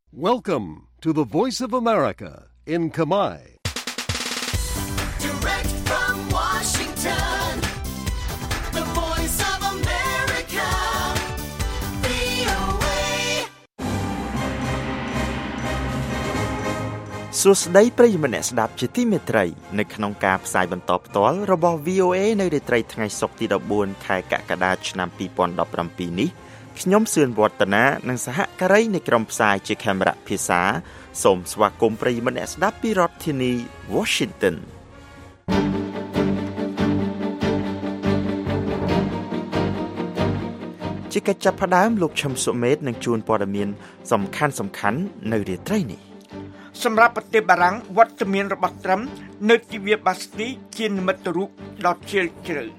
Welcome to the Voice of America in Khmer. Direct from Washington, the Voice of America, VOA. សួស្តីប្រិយមិត្តអ្នកស្ដាប់ជាទីមេត្រីនៅក្នុងការផ្សាយបន្តផ្ទាល់របស់ VOA នៅរាត្រីថ្ងៃសុក្រទី14ខែកក្កដាឆ្នាំ2017នេះខ្ញុំសឿនវឌ្ឍនានិងសហការីនៃក្រុមផ្សាយជាខេមរៈភាសាសូមស្វាគមន៍ប្រិយមិត្តអ្នកស្ដាប់ពីរដ្ឋធានី Washington ជាកិច្ចចាប់ផ្ដើមលោកឈឹមសុមេតនឹងជួនព័ត៌មានសំខាន់នៅរាត្រីនេះសម្រាប់ប្រទេសបារាំងវត្តមានរបស់ត្រឹមនៅទិវាបាស្ទីជានិមិត្តរូបដ៏ជ្រាលជ្រៅ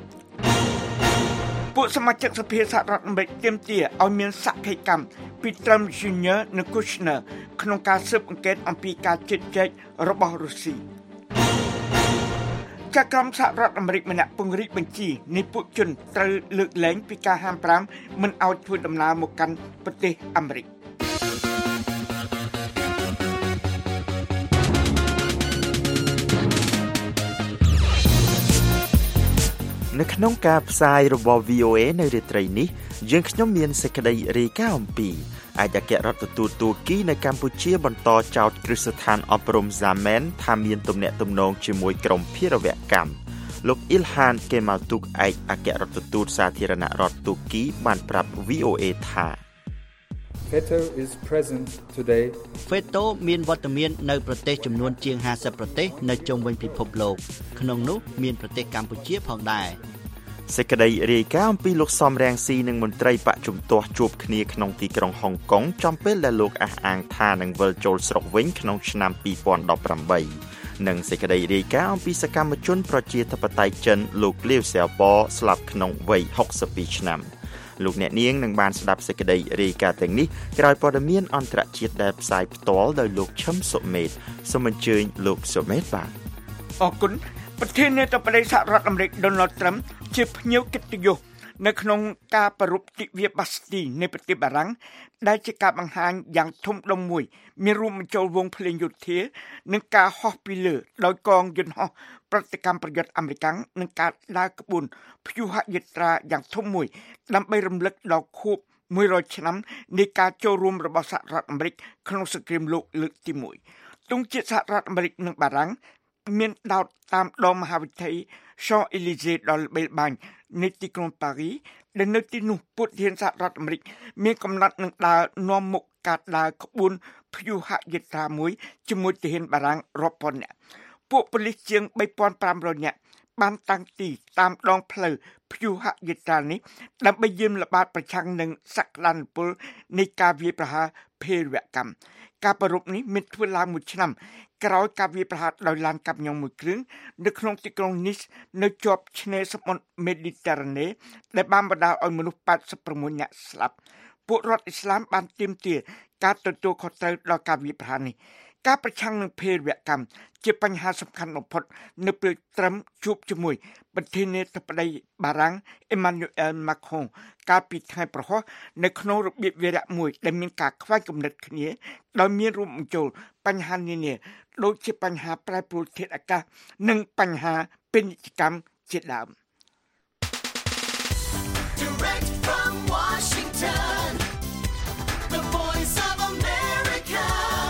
ពួកសមាជិកសភាសហរដ្ឋអាមេរិកទាមទារឲ្យមានសក្ខីកម្មពីត្រឹម Junior និង Kushner ក្នុងការស៊ើបអង្កេតអំពីការជិតចែករបស់រុស្ស៊ីចក្រមសហរដ្ឋអាមេរិកម្នាក់ពង្រីកបញ្ជីនៃពួកជនត្រូវលើកលែងពីការហាម5មិនឲ្យធ្វើដំណើរមកកាន់ប្រទេសអាមេរិកនៅក្នុងការផ្សាយរបស់ VOA នៅរាត្រីនេះយើងខ្ញុំមានសេចក្តីរាយការណ៍អំពីអគ្គរដ្ឋទូតទួរគីនៅកម្ពុជាបន្តចោទគ្រឹះស្ថានអប់រំ Zaman ថាមានទំនាក់ទំនងជាមួយក្រុមភេរវកម្មលោក Ilhan Kemaltuk ឯកអគ្គរដ្ឋទូតសាធារណរដ្ឋទួរគីបានប្រាប់ VOA ថា FETO is present today. FETO មានវត្តមាននៅប្រទេសចំនួនជាង50ប្រទេសនៅជុំវិញពិភពលោកក្នុងនោះមានប្រទេសកម្ពុជាផងដែរសេចក្តីរាយការណ៍អំពីលោកសំរាំងស៊ីនិងមន្ត្រីបកជំទាស់ជួបគ្នាក្នុងទីក្រុងហុងកុងចំពេលដែលលោកអះអាងថានឹងវិលចូលស្រុកវិញក្នុងឆ្នាំ2018និងសេចក្តីរាយការណ៍អំពីសកម្មជនប្រជាធិបតេយ្យចិនលោកលាវសៀវប៉ស្លាប់ក្នុងវ័យ62ឆ្នាំលោកអ្នកនាងនឹងបានស្ដាប់សេចក្តីរាយការណ៍ទាំងនេះក្រោយព័ត៌មានអន្តរជាតិដែលផ្សាយផ្ទាល់ដោយលោកឈឹមសុមេតសូមអញ្ជើញលោកសុមេតបាទអរគុណប្រធានាធិបតីសហរដ្ឋអាមេរិក Donald Trump ជាភ្ញៀវកិត្តិយសនៅក្នុងការប្រារព្ធទិវាបាស្ទីនៃប្រទេសបារាំងដែលជាការបង្ហាញយ៉ាងធំដុំមួយមានរួមបញ្ចូលវងភ្លេងយោធានិងការហោះពីលើដោយកងយន្តហោះប្រតិកម្មប្រយុទ្ធអាមេរិកនិងការដើរក្បួនព្យុហយាត្រាយ៉ាងធំមួយដើម្បីរំលឹកដល់ខួប100ឆ្នាំនៃការចូលរួមរបស់សហរដ្ឋអាមេរិកក្នុងសង្គ្រាមលោកលើកទី1ទង់ជាតិសហរដ្ឋអាមេរិកនិងបារាំងមានដោតតាមដងមហាវិថី Champs-Élysées ដ៏ល្បីល្បាញនៃទីក្រុងប៉ារីដែលនៅទីនោះពួកធានសហរដ្ឋអាមេរិកមានកំណត់នឹងដើរនាំមុខការដើរក្បួនព្យុហយាត្រាមួយជាមួយទាហានបារាំងរាប់ពាន់នាក់ពួកប៉ូលីសជាង 3,500 នាក់បានតាំងទីតាមដងផ្លូវព្យុហយាត្រានេះដើម្បីយាមល្បាតប្រឆាំងនឹងសក្តានុពលនៃការវាយប្រហារភេរវកម្មការប្រារព្ធនេះមានធ្វើឡើងមួយឆ្នាំក្រោយការវាយប្រហារដោយឡានកាប់ញ៉ុងមួយគ្រឿងនៅក្នុងទីក្រុង Nice នៅជាប់ឆ្នេរសមុទ្រ Mediterranean ដែលបានបណ្ដាលឲ្យមនុស្ស86នាក់ស្លាប់ពួករដ្ឋអ៊ីស្លាមបានទាមទារការទទួលខុសត្រូវដល់ការវាយប្រហារនេះការប្រឆាំងនឹងភេរវកម្មជាបញ្ហាសំខាន់បំផុតនៅពេលត្រឹមជួបជាមួយប្រធានាធិបតីបារាំង Emmanuel Macron កាលពីថ្ងៃប្រហោះនៅក្នុងរបៀបវារៈមួយដែលមានការខ្វែងគំនិតគ្នាដោយមានរួមបញ្ចូលបញ្ហានានាដូចជាបញ្ហាប្រែប្រួលធាតុអាកាសនិងបញ្ហាពាណិជ្ជកម្មជាដើម Direct from Washington, the Voice of America,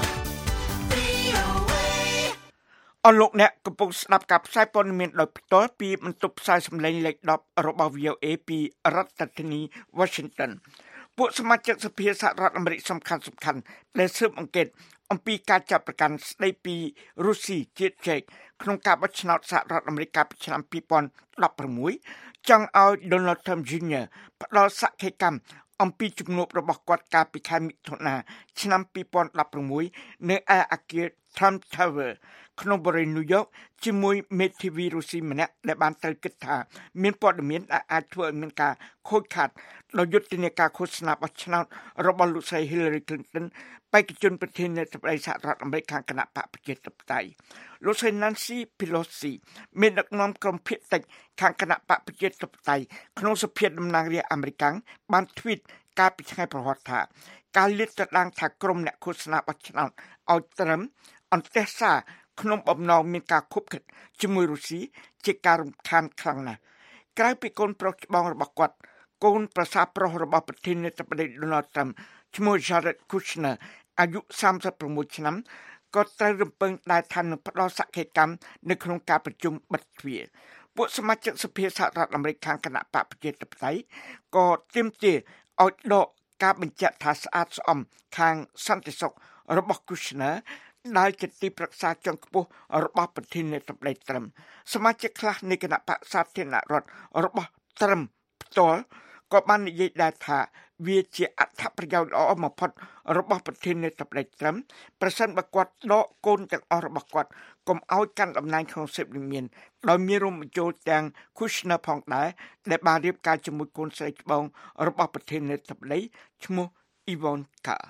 VOA. អរលោកអ្នកកំពុងស្ដាប់ការផ្សាយព័ត៌មានដោយផ្ទាល់ពីបន្ទប់ផ្សាយសម្លេងលេខ10របស់ VOA ពីរដ្ឋធានី Washington ពួកសមាជិកសភាសហរដ្ឋអាមេរិកសំខាន់ដែលស៊ើបអង្កេតអំពីការចាប់ប្រកាន់ស្ដីពីរុស្ស៊ីជាតិចែកក្នុងការបោះឆ្នោតសហរដ្ឋអាមេរិកកាលពីឆ្នាំ2016ចង់ឲ្យ Donald Trump Jr. ផ្ដល់សក្ខីកម្មអំពីជំនួបរបស់គាត់កាលពីខែមិថុនាឆ្នាំ2016នៅឯអគារ Trump Tower ក្នុងបរិយាកាស New York ជាមួយមេធាវីរុស្ស៊ីម្នាក់ដែលបានត្រូវគិតថាមានព័ត៌មានដែលអាចធ្វើឲ្យមានការខូចខាតដោយយុទ្ធនាការឃោសនាបោះឆ្នោតរបស់លោកស្រី Hillary Clinton បេក្ខជនប្រធានាធិបតីសហរដ្ឋអាមេរិកខាងគណៈបកប្រជាធិបតេយ្យលោកស្រី Nancy Pelosi មានដឹកនាំក្រុមភាគតិចខាងគណៈបកប្រជាធិបតេយ្យក្នុងសភាតំណាងរាស្ត្រអាមេរិកបាន tweet កាលពីថ្ងៃប្រហ័សថាការលាតត្រដាងថាក្រុមអ្នកឃោសនាបោះឆ្នោតឲ្យត្រឹមអន្តរសាក្នុងបំណងមានការខុបខិតជាមួយរុស្ស៊ីជាការរំខានខ្លាំងណាស់ក្រៅពីកូនប្រុសច្បងរបស់គាត់កូនប្រសារប្រុសរបស់ប្រធានាធិបតី Donald Trump ឈ្មោះ Jared Kushner អាយុ36ឆ្នាំក៏ត្រូវរំពឹងដែរថានឹងផ្ដល់សក្ខីកម្មនៅក្នុងការប្រជុំបិទទ្វារពួកសមាជិកសភាសហរដ្ឋអាមេរិកខាងគណៈបកប្រជាធិបតេយ្យក៏ទាមទារឲ្យដកការបញ្ជាក់ថាស្អាតស្អំខាងសន្តិសុខរបស់ Kushner ដែលជាទីប្រឹក្សាជាន់ខ្ពស់របស់ប្រធានាធិបតីត្រឹមសមាជិកខ្លះនៃគណៈបកសាធារណរដ្ឋរបស់ត្រឹមផ្ទាល់ក៏បាននិយាយដែរថាវាជាអត្ថប្រយោជន៍ល្អបំផុតរបស់ប្រធានាធិបតីត្រឹមប្រសិនបើគាត់ដកកូនទាំងអស់របស់គាត់កុំឲ្យកាន់តំណែងក្នុងសិទ្ធិវិមានដោយមានរួមបញ្ចូលទាំង Kushner ផងដែរដែលបានរៀបការជាមួយកូនស្រីច្បងរបស់ប្រធានាធិបតីឈ្មោះ Ivanka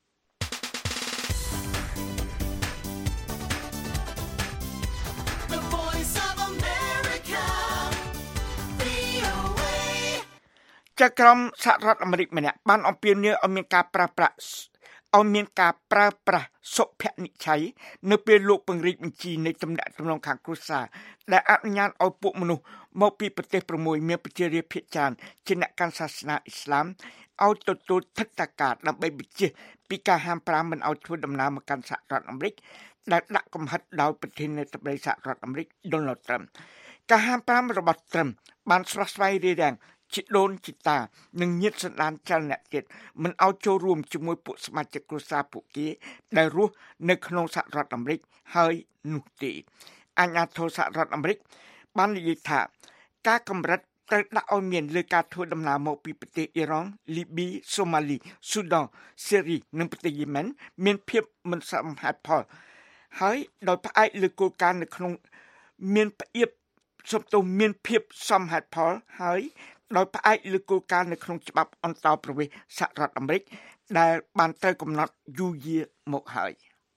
ចក្រមសហរដ្ឋអាមេរិកម្នាក់បានអំពាវនាវឲ្យមានការប្រើប្រាស់សុភនិច្ឆ័យនៅពេលលោកពង្រីកបញ្ជីនៃទំនាក់ទំនងខាងគ្រួសារដែលអនុញ្ញាតឲ្យពួកមនុស្សមកពីប្រទេស6មានប្រជារាស្ត្រភាគច្រើនជាអ្នកកាន់សាសនាអ៊ីស្លាមឲ្យទទួលថិដ្ឋាការដើម្បីបញ្ជាពីការហាម5មិនឲ្យធ្វើដំណើរមកកាន់សហរដ្ឋអាមេរិកដែលដាក់កំហិតដោយប្រធានាធិបតីសហរដ្ឋអាមេរិក Donald Trump ការហាម5របស់ Trump បានស្វាស្វែងរារាំងជីដូនជីតានិងញាតិសន្តានច្រើនអ្នកទៀតមិនឲ្យចូលរួមជាមួយពួកសមាជិកគ្រួសារពួកគេដែលរស់នៅក្នុងសហរដ្ឋអាមេរិកហើយនោះទេអាជ្ញាធរសហរដ្ឋអាមេរិកបាននិយាយថាការកម្រិតត្រូវដាក់ឲ្យមានលើការធ្វើដំណើរមកពីប្រទេសអ៊ីរ៉ង់លីប៊ីសូម៉ាលីស៊ូដង់សេរីនិងប្រទេសយេម៉ែនមានភាពមិនសមហេតុផលហើយដោយផ្អែកលើគោលការណ៍នៅក្នុងមានភាពសមហេតុផលហើយដោយផ្អែកលើគោលការណ៍នៅក្នុងច្បាប់អន្តរប្រវេសន៍សហរដ្ឋអាមេរិកដែលបានត្រូវកំណត់យូរយារមកហើយ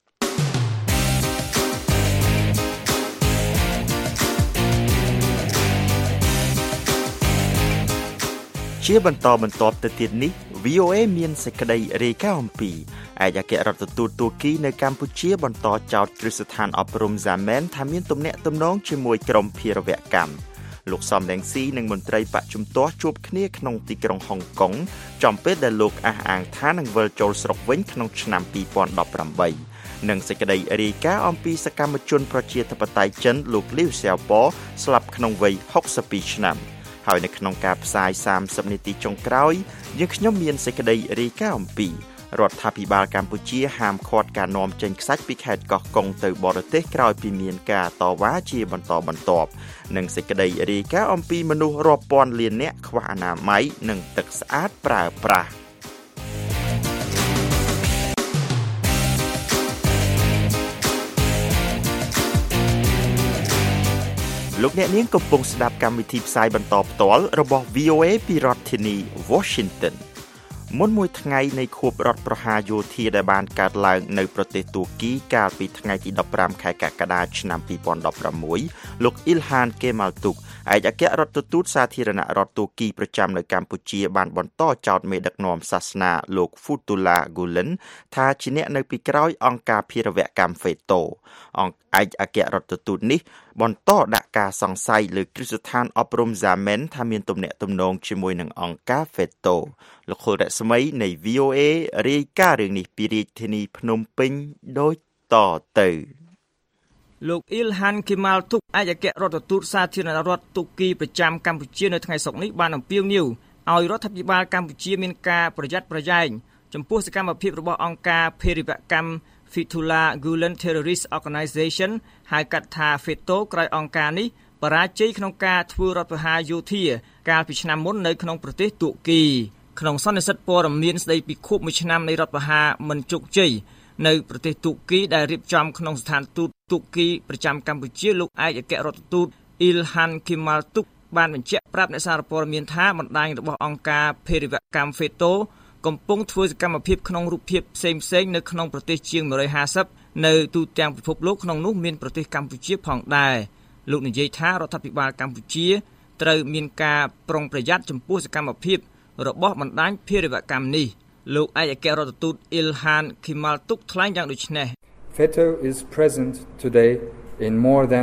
ជាបន្តបន្ទាប់ទៅទៀតនេះ VOA មានសេចក្តីរាយការណ៍អំពីឯកអគ្គរដ្ឋទូតទួរគីនៅកម្ពុជាបន្តចោទគ្រឹះស្ថានអប់រំ Zaman ថាមានទំនាក់ទំនងជាមួយក្រុមភេរវកម្មលោកសំរងស៊ីនិងមន្ត្រីបកជំទាស់ជួបគ្នាក្នុងទីក្រុងហុងកុងចំពេលដែលលោកអះអាងថានឹងវិលចូលស្រុកវិញក្នុងឆ្នាំ2018និងសេចក្តីរាយការណ៍អំពីសកម្មជនប្រជាធិបតេយ្យចិនលោកលីវសៀវប៉ស្លាប់ក្នុងវ័យ62ឆ្នាំហើយនៅក្នុងការផ្សាយ30នាទីចុងក្រោយយើងខ្ញុំមានសេចក្តីរាយការណ៍អំពីរដ្ឋាភិបាលកម្ពុជាហាមឃាត់ការនាំចេញខ្សាច់ពីខេត្តកោះកុងទៅបរទេសក្រោយពីមានការតវ៉ាជាបន្តបន្ទាប់និងសេចក្តីរាយការណ៍អំពីមនុស្សរាប់ពាន់លាននាក់ខ្វះអនាម័យនិងទឹកស្អាតប្រើប្រាស់លោកអ្នកនាងកំពុងស្ដាប់កម្មវិធីផ្សាយបន្តផ្ទាល់របស់ VOA ពីរដ្ឋធានី Washington មុនមួយថ្ងៃនៃខួបរដ្ឋប្រហារយោធាដែលបានកើតឡើងនៅប្រទេសទួរគីកាលពីថ្ងៃទី15ខែកក្កដាឆ្នាំ2016លោកអ៊ីលហានកេម៉ាល់ទុកឯកអគ្គរដ្ឋទូតសាធារណរដ្ឋទួរគីប្រចាំនៅកម្ពុជាបានបន្តចោទមេដឹកនាំសាសនាលោក Fethullah Gulen ថាជាអ្នកនៅពីក្រោយអង្គការភេរវកម្ម FETO ឯកអគ្គរដ្ឋទូតនេះបន្តដាក់ការសង្ស័យលើគ្រឹះស្ថានអប់រំ Zaman ថាមានទំនាក់ទំនងជាមួយនឹងអង្គការ FETO លោកខុលរស្មីនៃ VOA រាយការណ៍រឿងនេះពីរាជធានីភ្នំពេញដូចតទៅលោកអ៊ីលហានគីម៉ាល់ទុកឯកអគ្គរដ្ឋទូតសាធារណរដ្ឋទូគីប្រចាំកម្ពុជានៅថ្ងៃសុក្រនេះបានអំពាវនាវឲ្យរដ្ឋាភិបាលកម្ពុជាមានការប្រយ័ត្នប្រយែងចំពោះសកម្មភាពរបស់អង្គការភេរវកម្ម Fethullah Gulen Terrorist Organization ហៅកាត់ថា FETO ក្រោយអង្គការនេះបរាជ័យក្នុងការធ្វើរដ្ឋប្រហារយោធាកាលពីឆ្នាំមុននៅក្នុងប្រទេសទួរគីក្នុងសន្និសីទព័ត៌មានស្ដីពីខួប1ឆ្នាំនៃរដ្ឋប្រហារមិនជោគជ័យនៅប្រទេសទួរគីដែលរៀបចំក្នុងស្ថានទូតទួរគីប្រចាំកម្ពុជាលោកឯកអគ្គរដ្ឋទូតអ៊ីលហានគីម៉ាល់ទុកបានបញ្ជាក់ប្រាប់អ្នកសារព័ត៌មានថាបណ្ដាញរបស់អង្គការភេរវកម្ម FETO កំពុងធ្វើសកម្មភាពក្នុងរូបភាពផ្សេងៗនៅក្នុងប្រទេសជាង150នៅទូទាំងពិភពលោកក្នុងនោះមានប្រទេសកម្ពុជាផងដែរលោកនិយាយថារដ្ឋាភិបាលកម្ពុជាត្រូវមានការប្រុងប្រយ័ត្នចំពោះសកម្មភាពរបស់បណ្ដាញភេរវកម្មនេះលោកឯកអគ្គរដ្ឋទូត Ilhan Kimal Tuk ថ្លែងយ៉ាងដូចនេះ FETO is present today in more than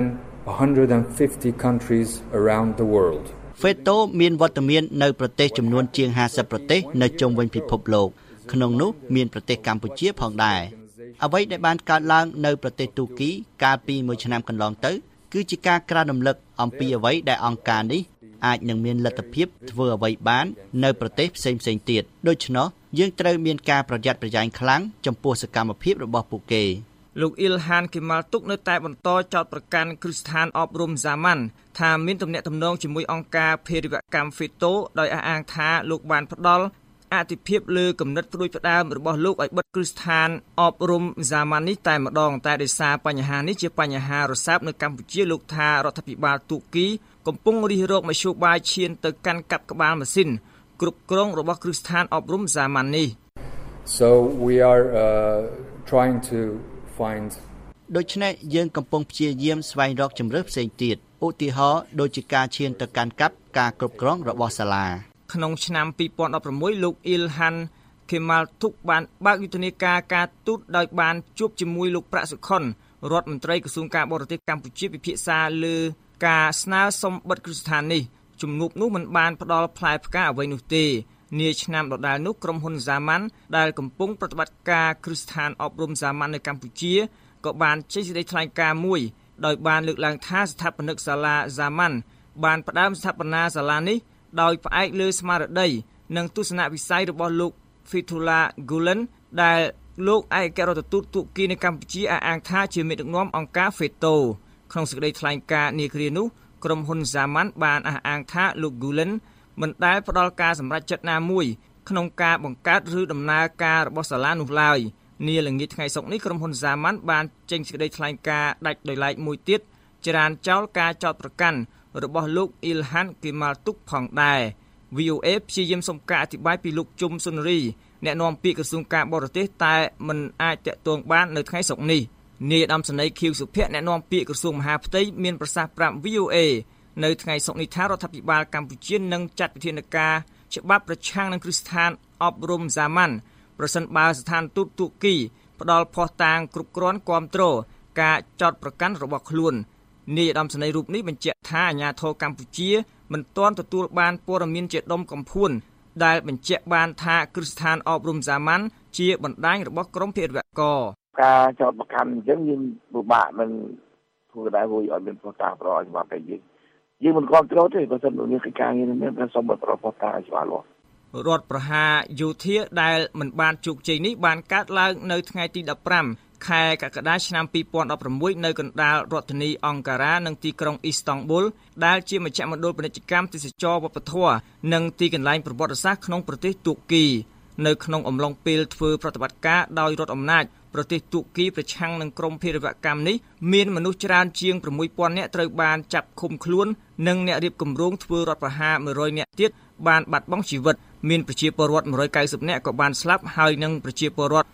150 countries around the world. FETO មានវត្តមាននៅប្រទេសចំនួនជាង50ប្រទេសនៅជុំវិញពិភពលោកក្នុងនោះមានប្រទេសកម្ពុជាផងដែរអ្វីដែលបានកើតឡើងនៅប្រទេសទូគីកាលពី1ឆ្នាំកន្លងទៅគឺជាការក្រើនរំលឹកអំពីអ្វីដែលអង្គការនេះអាចនឹងមានលទ្ធភាពធ្វើអ្វីបាននៅប្រទេសផ្សេងៗទៀតដូច្នោះយើងត្រូវមានការប្រយ័ត្នប្រយែងខ្លាំងចំពោះសកម្មភាពរបស់ពួកគេលោក Ilhan Kimal Tuk នៅតែបន្តចោទប្រកាន់គ្រឹះស្ថានអប់រំសាមញ្ញថាមានទំនាក់ទំនងជាមួយអង្គការភេរវកម្ម FETO ដោយអះអាងថាលោកបានផ្ដល់អតិភិបលើគំនិតផ្ដួចផ្ដើមរបស់លោកឲ្យបិទគ្រឹះស្ថានអប់រំសាមញ្ញនេះតែម្ដងតែដោយសារបញ្ហានេះជាបញ្ហារសើបនៅកម្ពុជាលោកថារដ្ឋាភិបាលទូគីកំពុងរិះរកមធ្យោបាយឈានទៅកាន់កាប់ក្បាលម៉ាស៊ីនគ្រប់គ្រងរបស់គ្រឹះស្ថានអប់រំសាមញ្ញនេះ So we are trying to find ដូច្នេះយើងកំពុងព្យាយាមស្វែងរកជម្រើសផ្សេងទៀតឧទាហរណ៍ដូចជាការឈានទៅកាន់កាប់ការគ្រប់គ្រងរបស់សាលាក្នុងឆ្នាំ2016លោក Ilhan Kimal Tuk បានបើកយុទ្ធនាការទូតដោយបានជួបជាមួយលោកប្រាក់សុខុនរដ្ឋមន្ត្រីក្រសួងការបរទេសកម្ពុជាពិភាក្សាលើការស្នើសុំបិទគ្រឹះស្ថាននេះជំនួបនោះមិនបានផ្ដល់ផ្លែផ្កាអ្វីនោះទេនាឆ្នាំដដែលនោះក្រុមហ៊ុនសាមញ្ញដែលកំពុងប្រតិបត្តិការគ្រឹះស្ថានអប់រំសាមញ្ញនៅកម្ពុជាក៏បានចេញសេចក្តីថ្លែងការណ៍មួយដោយបានលើកឡើងថាស្ថាបនិកសាលាសាមញ្ញបានផ្ដើមស្ថាបនាសាលានេះដោយផ្អែកលើស្មារតីនិងទស្សនវិស័យរបស់លោក Fethullah Gulen ដែលលោកឯកអគ្គរដ្ឋទូតទូគីនៅកម្ពុជាអះអាងថាជាមេដឹកនាំអង្គការ FETO ក្នុងសេចក្តីថ្លែងការណ៍នាគ្រានោះក្រុមហ៊ុនសាមញ្ញបានអះអាងថាលោក Gulen មិនដែលផ្ដល់ការសម្រេចចិត្តណាមួយក្នុងការបង្កើតឬដំណើរការរបស់សាលានោះឡើយនាល្ងាចថ្ងៃសុក្រនេះក្រុមហ៊ុនសាមញ្ញបានចេញសេចក្តីថ្លែងការណ៍ដាច់ដោយឡែកមួយទៀតច្រានចោលការចោទប្រកាន់របស់លោក Ilhan Kimal Tuk ផងដែរ VOA ព្យាយាមសុំការអធិប្បាយពីលោកជុំសុនរីអ្នកនាំពាក្យក្រសួងការបរទេសតែមិនអាចតាក់ទងបាននៅថ្ងៃសុក្រនេះនាយឧត្តមសេនីយ៍ ខៀវសុភ័ក្រអ្នកនាំពាក្យក្រសួងមហាផ្ទៃមានប្រសាសន៍ប្រាប់ VOA នៅថ្ងៃសុក្រនេះថារដ្ឋាភិបាលកម្ពុជានឹងចាត់វិធានការច្បាប់ប្រឆាំងនឹងគ្រឹះស្ថានអប់រំសាមញ្ញប្រសិនបើស្ថានទូតទូគីផ្ដល់ភស្តុតាងគ្រប់គ្រាន់គាំទ្រការចោទប្រកាន់របស់ខ្លួននាយឧត្តមសេនីយ៍រូបនេះបញ្ជាក់ថាអាជ្ញាធរកម្ពុជាមិនទាន់ទទួលបានព័ត៌មានជាដុំកំភួនដែលបញ្ជាក់បានថាគ្រឹះស្ថានអប់រំសាមញ្ញជាបណ្ដាញរបស់ក្រមភេរវករការចោទប្រកាន់អញ្ចឹងយើងពិបាកនឹងធ្វើដែរព្រោះឲ្យមានផ្តាប្រអច្បាប់តែយើងមិនគ្រប់គ្រងទេបើសិនមានកិច្ចការងារនេះតែសូមបប្រផ្តាច្បាប់រដ្ឋប្រហារយោធាដែលមិនបានជោគជ័យនេះបានកើតឡើងនៅថ្ងៃទី15ខែកក្កដាឆ្នាំ2016នៅកណ្ដាលរដ្ឋធានីអង្ការ៉ានិងទីក្រុងអ៊ីស្តង់ប៊ុលដែលជាមជ្ឈមណ្ឌលពាណិជ្ជកម្មទេសចរណ៍វប្បធម៌និងទីកន្លែងប្រវត្តិសាស្ត្រក្នុងប្រទេសទូគីនៅក្នុងអំឡុងពេលធ្វើប្រតិបត្តិការដោយរដ្ឋអំណាចប្រទេសទូគីប្រឆាំងនឹងក្រុមភេរវកម្មនេះមានមនុស្សច្រើនជាង 6000 នាក់ត្រូវបានចាប់ឃុំខ្លួននិងអ្នករៀបគម្រោងធ្វើរដ្ឋប្រហារ 100 នាក់ទៀតបានបាត់បង់ជីវិតមានប្រជាពលរដ្ឋ 190 នាក់ក៏បានស្លាប់ហើយនិងប្រជាពលរដ្ឋ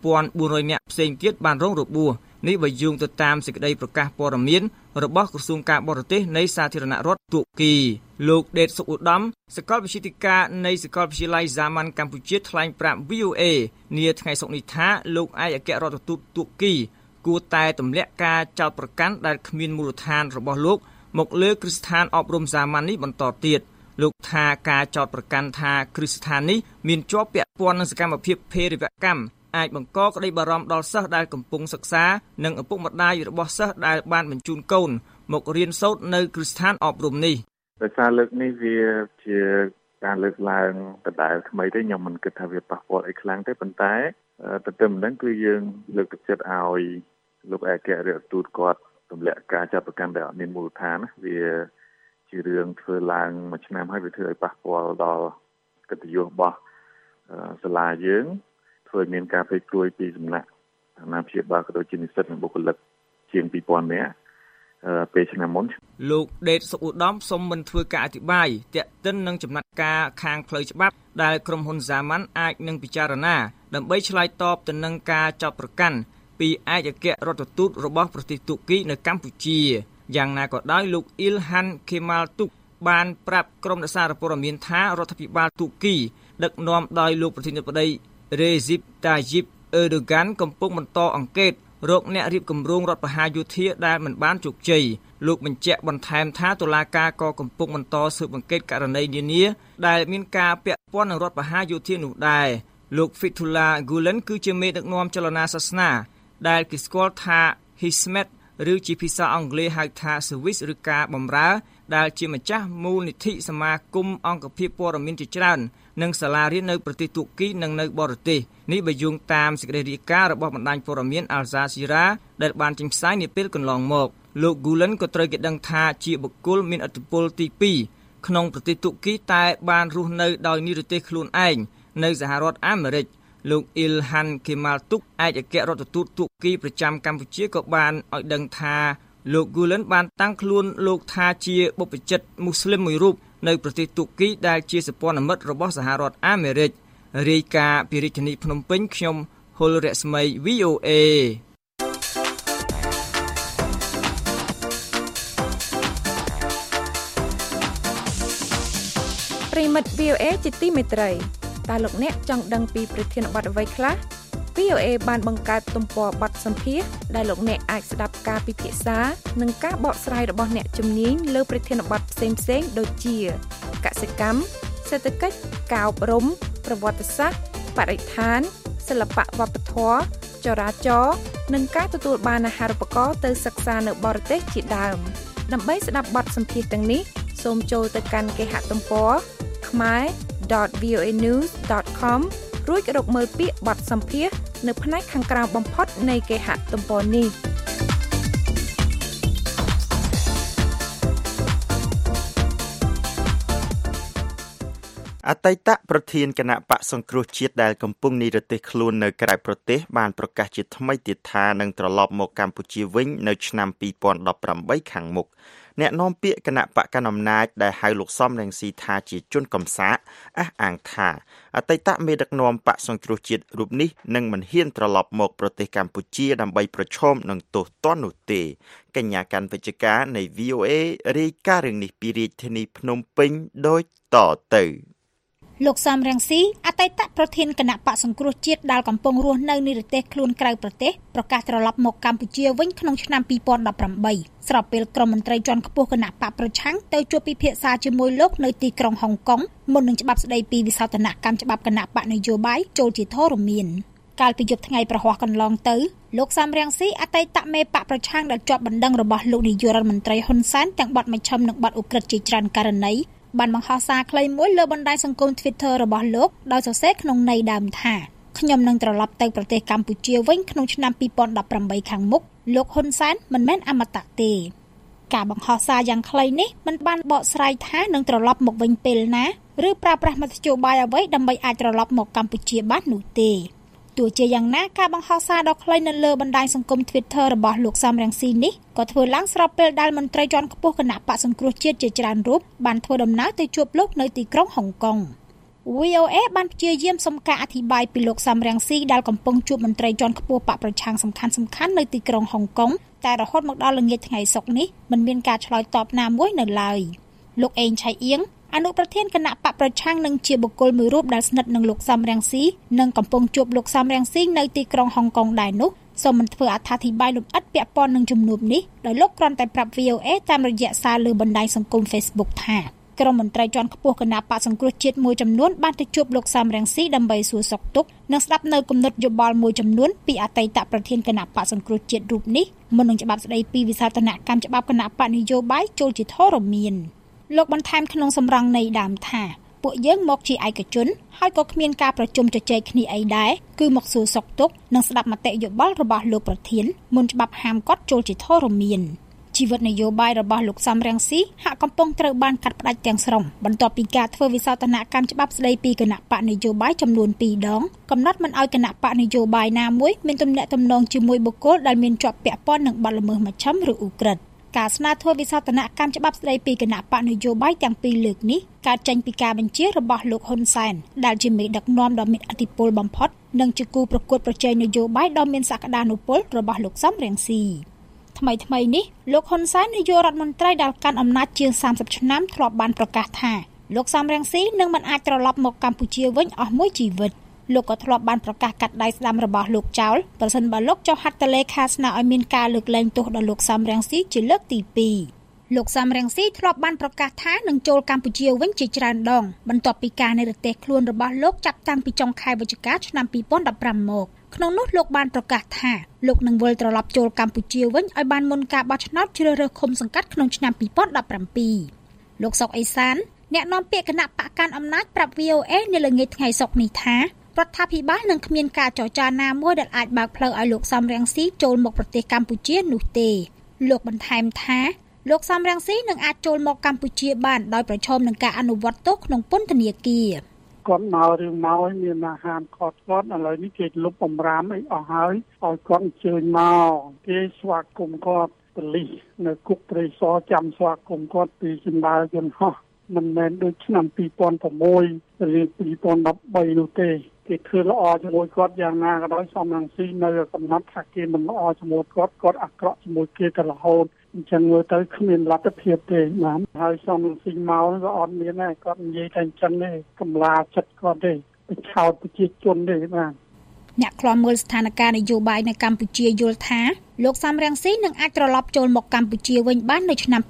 1400 នាក់ផ្សេងទៀតបានរងរបួសនេះបើយោងទៅតាមសេចក្តីប្រកាសព័ត៌មានរបស់ក្រសួងការបរទេសនៃសាធារណរដ្ឋទូគីលោកដេតសុខឧត្តមសាកលវិទ្យាធិការនៃសាកលវិទ្យាល័យសាមញ្ញកម្ពុជាថ្លែងប្រាប់ VOA នាថ្ងៃសុក្រនេះថាលោកឯកអគ្គរដ្ឋទូតទូគីគួរតែទម្លាក់ការចោទប្រកាន់ដែលគ្មានមូលដ្ឋានរបស់លោកមកលើគ្រឹះស្ថានអប់រំសាមញ្ញនេះបន្តទៀតលោកថាការចោទប្រកាន់ថាគ្រឹះស្ថាននេះមានជាប់ពាក់ព័ន្ធនឹងសកម្មភាពភេរវកម្មអាចបង្កក្តីបារម្ភដល់សិស្សដែលកំពុងសិក្សានិងឪពុកម្ដាយរបស់សិស្សដែលបានបញ្ជូនកូនមករៀនសូត្រនៅគ្រឹះស្ថានអប់រំនេះដោយសារលើកនេះវាជាការលើកឡើងដដែលថ្មីទេខ្ញុំមិនគិតថាវាប៉ះពាល់អីខ្លាំងទេប៉ុន្តែទន្ទឹមនឹងគឺយើងលើកទឹកចិត្តឲ្យលោកឯកអគ្គរដ្ឋទូតគាត់ទម្លាក់ការចាប់ប្រកាន់ដែលអត់មានមូលដ្ឋានវាជារឿងធ្វើឡើងមួយឆ្នាំហើយវាធ្វើឲ្យប៉ះពាល់ដល់កិត្តិយសរបស់សាលាយើងធ្វើមានការភ័យព្រួយពីសំណាក់អាណាព្យាបាលក៏ដូចជានិស្សិតនិងបុគ្គលិកជាង 2000 នាក់ពេលឆ្នាំមុនលោកដេតសុខឧត្តមសូមមិនធ្វើការអធិប្បាយទាក់ទិននឹងចំណាត់ការខាងផ្លូវច្បាប់ដែលក្រុមហ៊ុនសាមញ្ញអាចនឹងពិចារណាដើម្បីឆ្លើយតបទៅនឹងការចោទប្រកាន់ពីឯកអគ្គរដ្ឋទូតរបស់ប្រទេសទូគីនៅកម្ពុជាយ៉ាងណាក៏ដោយលោក Ilhan Kimal Tuk បានប្រាប់ក្រុមអ្នកសារព័ត៌មានថារដ្ឋាភិបាលទូគីដឹកនាំដោយលោកប្រធានាធិបតី Recep Tayyip Erdogan កំពុងបន្តអង្កេតរកអ្នករៀបគម្រោងរដ្ឋប្រហារយោធាដែលមិនបានជោគជ័យលោកបញ្ជាក់បន្ថែមថាតុលាការក៏កំពុងបន្តស៊ើបអង្កេតករណីនានាដែលមានការពាក់ព័ន្ធនឹងរដ្ឋប្រហារយោធានោះដែរលោក Fethullah Gulen គឺជាមេដឹកនាំចលនាសាសនាដែលគេស្គាល់ថា Hizmet ឬជាភាសាអង់គ្លេសហៅថា Service ឬការបម្រើដែលជាម្ចាស់មូលនិធិសមាគមអង្គភាពព័ត៌មានជាច្រើននិងសាលារៀននៅប្រទេសទូគីនិងនៅបរទេសនេះបើយោងតាមសេចក្តីរាយការណ៍របស់បណ្ដាញព័ត៌មាន Al Jazeera ដែលបានចេញផ្សាយនាពេលកន្លងមកលោក Gulen ក៏ត្រូវគេដឹងថាជាបុគ្គលមានឥទ្ធិពលទី2ក្នុងប្រទេសទូគីតែបានរស់នៅដោយនិរទេសខ្លួនឯងនៅសហរដ្ឋអាមេរិកលោក Ilhan Kemal Tuk ឯកអគ្គរដ្ឋទូតទូគីប្រចាំកម្ពុជាក៏បានឲ្យដឹងថាលោក Gulen បានតាំងខ្លួនលោកថាជាបុព្វជិតមូស្លីមមួយរូបនៅប្រទេសទូគីដែលជាសព្វនមិត្តរបស់សហរដ្ឋអាមេរិករាយការណ៍ពីរាជធានីភ្នំពេញខ្ញុំហុលរស្មី VOA ប្រិមិត្ត VOA ជាទីមេត្រីតើលោកអ្នកចង់ដឹងពីប្រធានបទអ្វីខ្លះ VOA បានបង្កើតទំព័របទសម្ភាសន៍ដែលលោកអ្នកអាចស្ដាប់ការពិភាក្សានិងការបកស្រាយរបស់អ្នកជំនាញលើប្រធានបទផ្សេងៗដូចជាកសិកម្មសេដ្ឋកិច្ចការអប់រំប្រវត្តិសាស្ត្របរិស្ថានសិល្បៈវប្បធម៌ចរាចរណ៍និងការទទួលបានអាហារូបករណ៍ទៅសិក្សានៅបរទេសជាដើមដើម្បីស្ដាប់បទសម្ភាសន៍ទាំងនេះសូមចូលទៅកាន់គេហទំព័រ khmer.voanews.com រួចរកមើលពាក្យបទសម្ភាសន៍នៅផ្នែកខាងក្រោមបំផុតនៃគេហទំព័រនេះអតីតប្រធានគណៈបក្សសង្គ្រោះជាតិដែលកំពុងនិរទេសខ្លួននៅក្រៅប្រទេសបានប្រកាសជាថ្មីទៀតថានឹងត្រឡប់មកកម្ពុជាវិញនៅឆ្នាំ2018ខាងមុខអ្នកនាំពាក្យគណៈបកកណ្ដាលអំណាចដែលហៅលោកសំរងស៊ីថាជាជនកំសាកអះអាងថាអតីតមេដឹកនាំបកសង្គ្រោះជាតិរូបនេះនឹងមិនហ៊ានត្រឡប់មកប្រទេសកម្ពុជាដើម្បីប្រឈមនឹងទោសទណ្ឌនោះទេកញ្ញាកាន់វិជ្ជការនៃ VOA រាយការណ៍រឿងនេះពីរាជធានីភ្នំពេញដូចតទៅលោកសំរងស៊ីអតីតប្រធានគណៈបក្សសង្គ្រោះជាតិដែលកំពុងរស់នៅនិរទេសខ្លួនក្រៅប្រទេសប្រកាសត្រឡប់មកកម្ពុជាវិញក្នុងឆ្នាំ2018ស្របពេលក្រុមមន្ត្រីជាន់ខ្ពស់គណៈបកប្រឆាំងទៅជួបពិភាក្សាជាមួយលោកនៅទីក្រុងហុងកុងមុននឹងច្បាប់ស្តីពីវិសោធនកម្មច្បាប់គណៈបកនយោបាយចូលជាធរមានកាលពីយប់ថ្ងៃប្រហ័សកន្លងទៅលោកសំរងស៊ីអតីតមេបកប្រឆាំងដែលជាប់បណ្ដឹងរបស់លោកនាយករដ្ឋមន្ត្រីហ៊ុនសែនទាំងបទមជ្ឈិមនិងបទឧក្រិដ្ឋជាច្រើនករណីបានបង្ហោះសារខ្លីមួយលើបណ្ដាញសង្គម Twitter របស់លោកដោយសរសេរក្នុងន័យដើមថាខ្ញុំនឹងត្រឡប់ទៅប្រទេសកម្ពុជាវិញក្នុងឆ្នាំ2018ខាងមុខលោកហ៊ុនសែនមិនមែនអមតៈទេការបង្ហោះសារយ៉ាងខ្លីនេះមិនបានបកស្រាយថានឹងត្រឡប់មកវិញពេលណាឬប្រើប្រាស់មធ្យោបាយអ្វីដើម្បីអាចត្រឡប់មកកម្ពុជាបាននោះទេទោះជាយ៉ាងណាការបង្ហោះសារដ៏ខ្លីនៅលើបណ្ដាញសង្គម Twitter របស់លោកសំរងស៊ីនេះក៏ធ្វើឡើងស្របពេលដែលមន្ត្រីជាន់ខ្ពស់គណៈបក្សសង្គ្រោះជាតិជាច្រើនរូបបានធ្វើដំណើរទៅជួបលោកនៅទីក្រុងហុងកុង VOA បានព្យាយាមសុំការអធិប្បាយពីលោកសំរងស៊ីដែលកំពុងជួបមន្ត្រីជាន់ខ្ពស់បកប្រឆាំងសំខាន់ៗនៅទីក្រុងហុងកុងតែរហូតមកដល់ល្ងាចថ្ងៃសុក្រនេះមិនមានការឆ្លើយតបណាមួយនៅឡើយលោកអេងឆៃអៀងអនុប្រធានគណៈបកប្រឆាំងនឹងជាបុគ្គលមួយរូបដែលស្និទ្ធនឹងលោកសំរងស៊ីនិងកំពុងជួបលោកសំរងស៊ីនៅទីក្រុងហុងកុងដែរនោះសូមមិនធ្វើអត្ថាធិប្បាយលម្អិតពាក់ព័ន្ធនឹងជំនួបនេះដោយលោកគ្រាន់តែប្រាប់ VOA តាមរយៈសារលើបណ្ដាញសង្គម Facebook ថាក្រុមមន្ត្រីជាន់ខ្ពស់គណៈបក្សសង្គ្រោះជាតិមួយចំនួនបានទៅជួបលោកសំរងស៊ីដើម្បីសួរសុខទុក្ខនិងស្ដាប់នៅគំនិតយោបល់មួយចំនួនពីអតីតប្រធានគណៈបក្សសង្គ្រោះជាតិរូបនេះមុននឹងច្បាប់ស្ដីពីវិសោធនកម្មច្បាប់គណៈបកនយោបាយចូលជាធរមានលោកបន្ថែមក្នុងសម្រងនៃដើមថាពួកយើងមកជាឯកជនហើយក៏គ្មានការប្រជុំជជែកគ្នាអីដែរគឺមកសួរសុខទុក្ខនិងស្ដាប់មតិយោបល់របស់លោកប្រធានមុនច្បាប់ហាមគាត់ចូលជាធរមានជីវិតនយោបាយរបស់លោកសំរងស៊ីហាក់កំពុងត្រូវបានកាត់ផ្តាច់ទាំងស្រុងបន្ទាប់ពីការធ្វើវិសោធនកម្មច្បាប់ស្ដីពីគណៈបកនយោបាយចំនួន2ដងកំណត់មិនឲ្យគណៈបកនយោបាយណាមួយមានទំនាក់ទំនងជាមួយបុគ្គលដែលមានជាប់ពាក់ព័ន្ធនឹងបទល្មើសមជ្ឈិមឬឧក្រិដ្ឋការស្នើធ្វើវិសោធនកម្មច្បាប់ស្ដីពីគណៈបកនយោបាយទាំងពីរលើកនេះកើតចេញពីការបញ្ជារបស់លោកហ៊ុនសែនដែលជាមេដឹកនាំដ៏មានឥទ្ធិពលបំផុតនិងជាគូប្រកួតប្រជែងនយោបាយដ៏មានសក្តានុពលរបស់លោកសំរងស៊ីថ្មីនេះលោកហ៊ុនសែននាយករដ្ឋមន្ត្រីដែលកាន់អំណាចជាង30ឆ្នាំធ្លាប់បានប្រកាសថាលោកសំរងស៊ីនឹងមិនអាចត្រឡប់មកកម្ពុជាវិញអស់មួយជីវិតលោកក៏ធ្លាប់បានប្រកាសកាត់ដៃស្ដាំរបស់លោកចោលប្រសិនបើលោកចុះហត្ថលេខាស្នើឲ្យមានការលើកលែងទោសដល់លោកសំរងស៊ីជាលើកទី2លោកសំរងស៊ីធ្លាប់បានប្រកាសថានឹងចូលកម្ពុជាវិញជាច្រើនដងបន្ទាប់ពីការនិរទេសខ្លួនរបស់លោកចាប់តាំងពីចុងខែវិច្ឆិកាឆ្នាំ2015មកក្នុងនោះលោកបានប្រកាសថាលោកនឹងវិលត្រឡប់ចូលកម្ពុជាវិញឲ្យបានមុនការបោះឆ្នោតជ្រើសរើសឃុំសង្កាត់ក្នុងឆ្នាំ2017លោកសុកអេសានអ្នកនាំពាក្យគណៈបកកាន់អំណាចប្រាប់ VOA នៅល្ងាចថ្ងៃសុក្រនេះថារដ្ឋាភិបាលនឹងគ្មានការចរចាណាមួយដែលអាចបើកផ្លូវឲ្យលោកសំរងស៊ីចូលមកប្រទេសកម្ពុជានោះទេលោកបន្ថែមថាលោកសំរងស៊ីនឹងអាចចូលមកកម្ពុជាបានដោយប្រឈមនឹងការអនុវត្តទោសក្នុងពន្ធនាគារគាត់មករឿងមកឲ្យមានអាហារគាត់ឥឡូវនេះគេលុបបំរាមអីអស់ហើយឲ្យគាត់អញ្ជើញមកគេស្វាគមន៍គាត់ប៉ូលីសនៅគុកព្រៃសរចាំស្វាគមន៍គាត់ពីសម្ដៅយន្តហោះមិនមែនដូចឆ្នាំ2006ឬ2013នោះទេគេធ្វើល្អជាមួយគាត់យ៉ាងណាក៏ដោយសំរងស៊ីនៅកំណត់ថាគេមិនល្អជាមួយគាត់អាក្រក់ជាមួយគេទៅរហូតអញ្ចឹងមើលទៅគ្មានលទ្ធភាពទេបាទហើយសំរងស៊ីមកក៏អត់មានដែរគាត់និយាយតែអញ្ចឹងទេកម្លាចិត្តគាត់ទេទៅឆោតប្រជាជនទេបាទអ្នកខ្លាំមើលស្ថានភាពនយោបាយនៅកម្ពុជាយល់ថាលោកសំរងស៊ីនឹងអាចត្រឡប់ចូលមកកម្ពុជាវិញបាននៅឆ្នាំ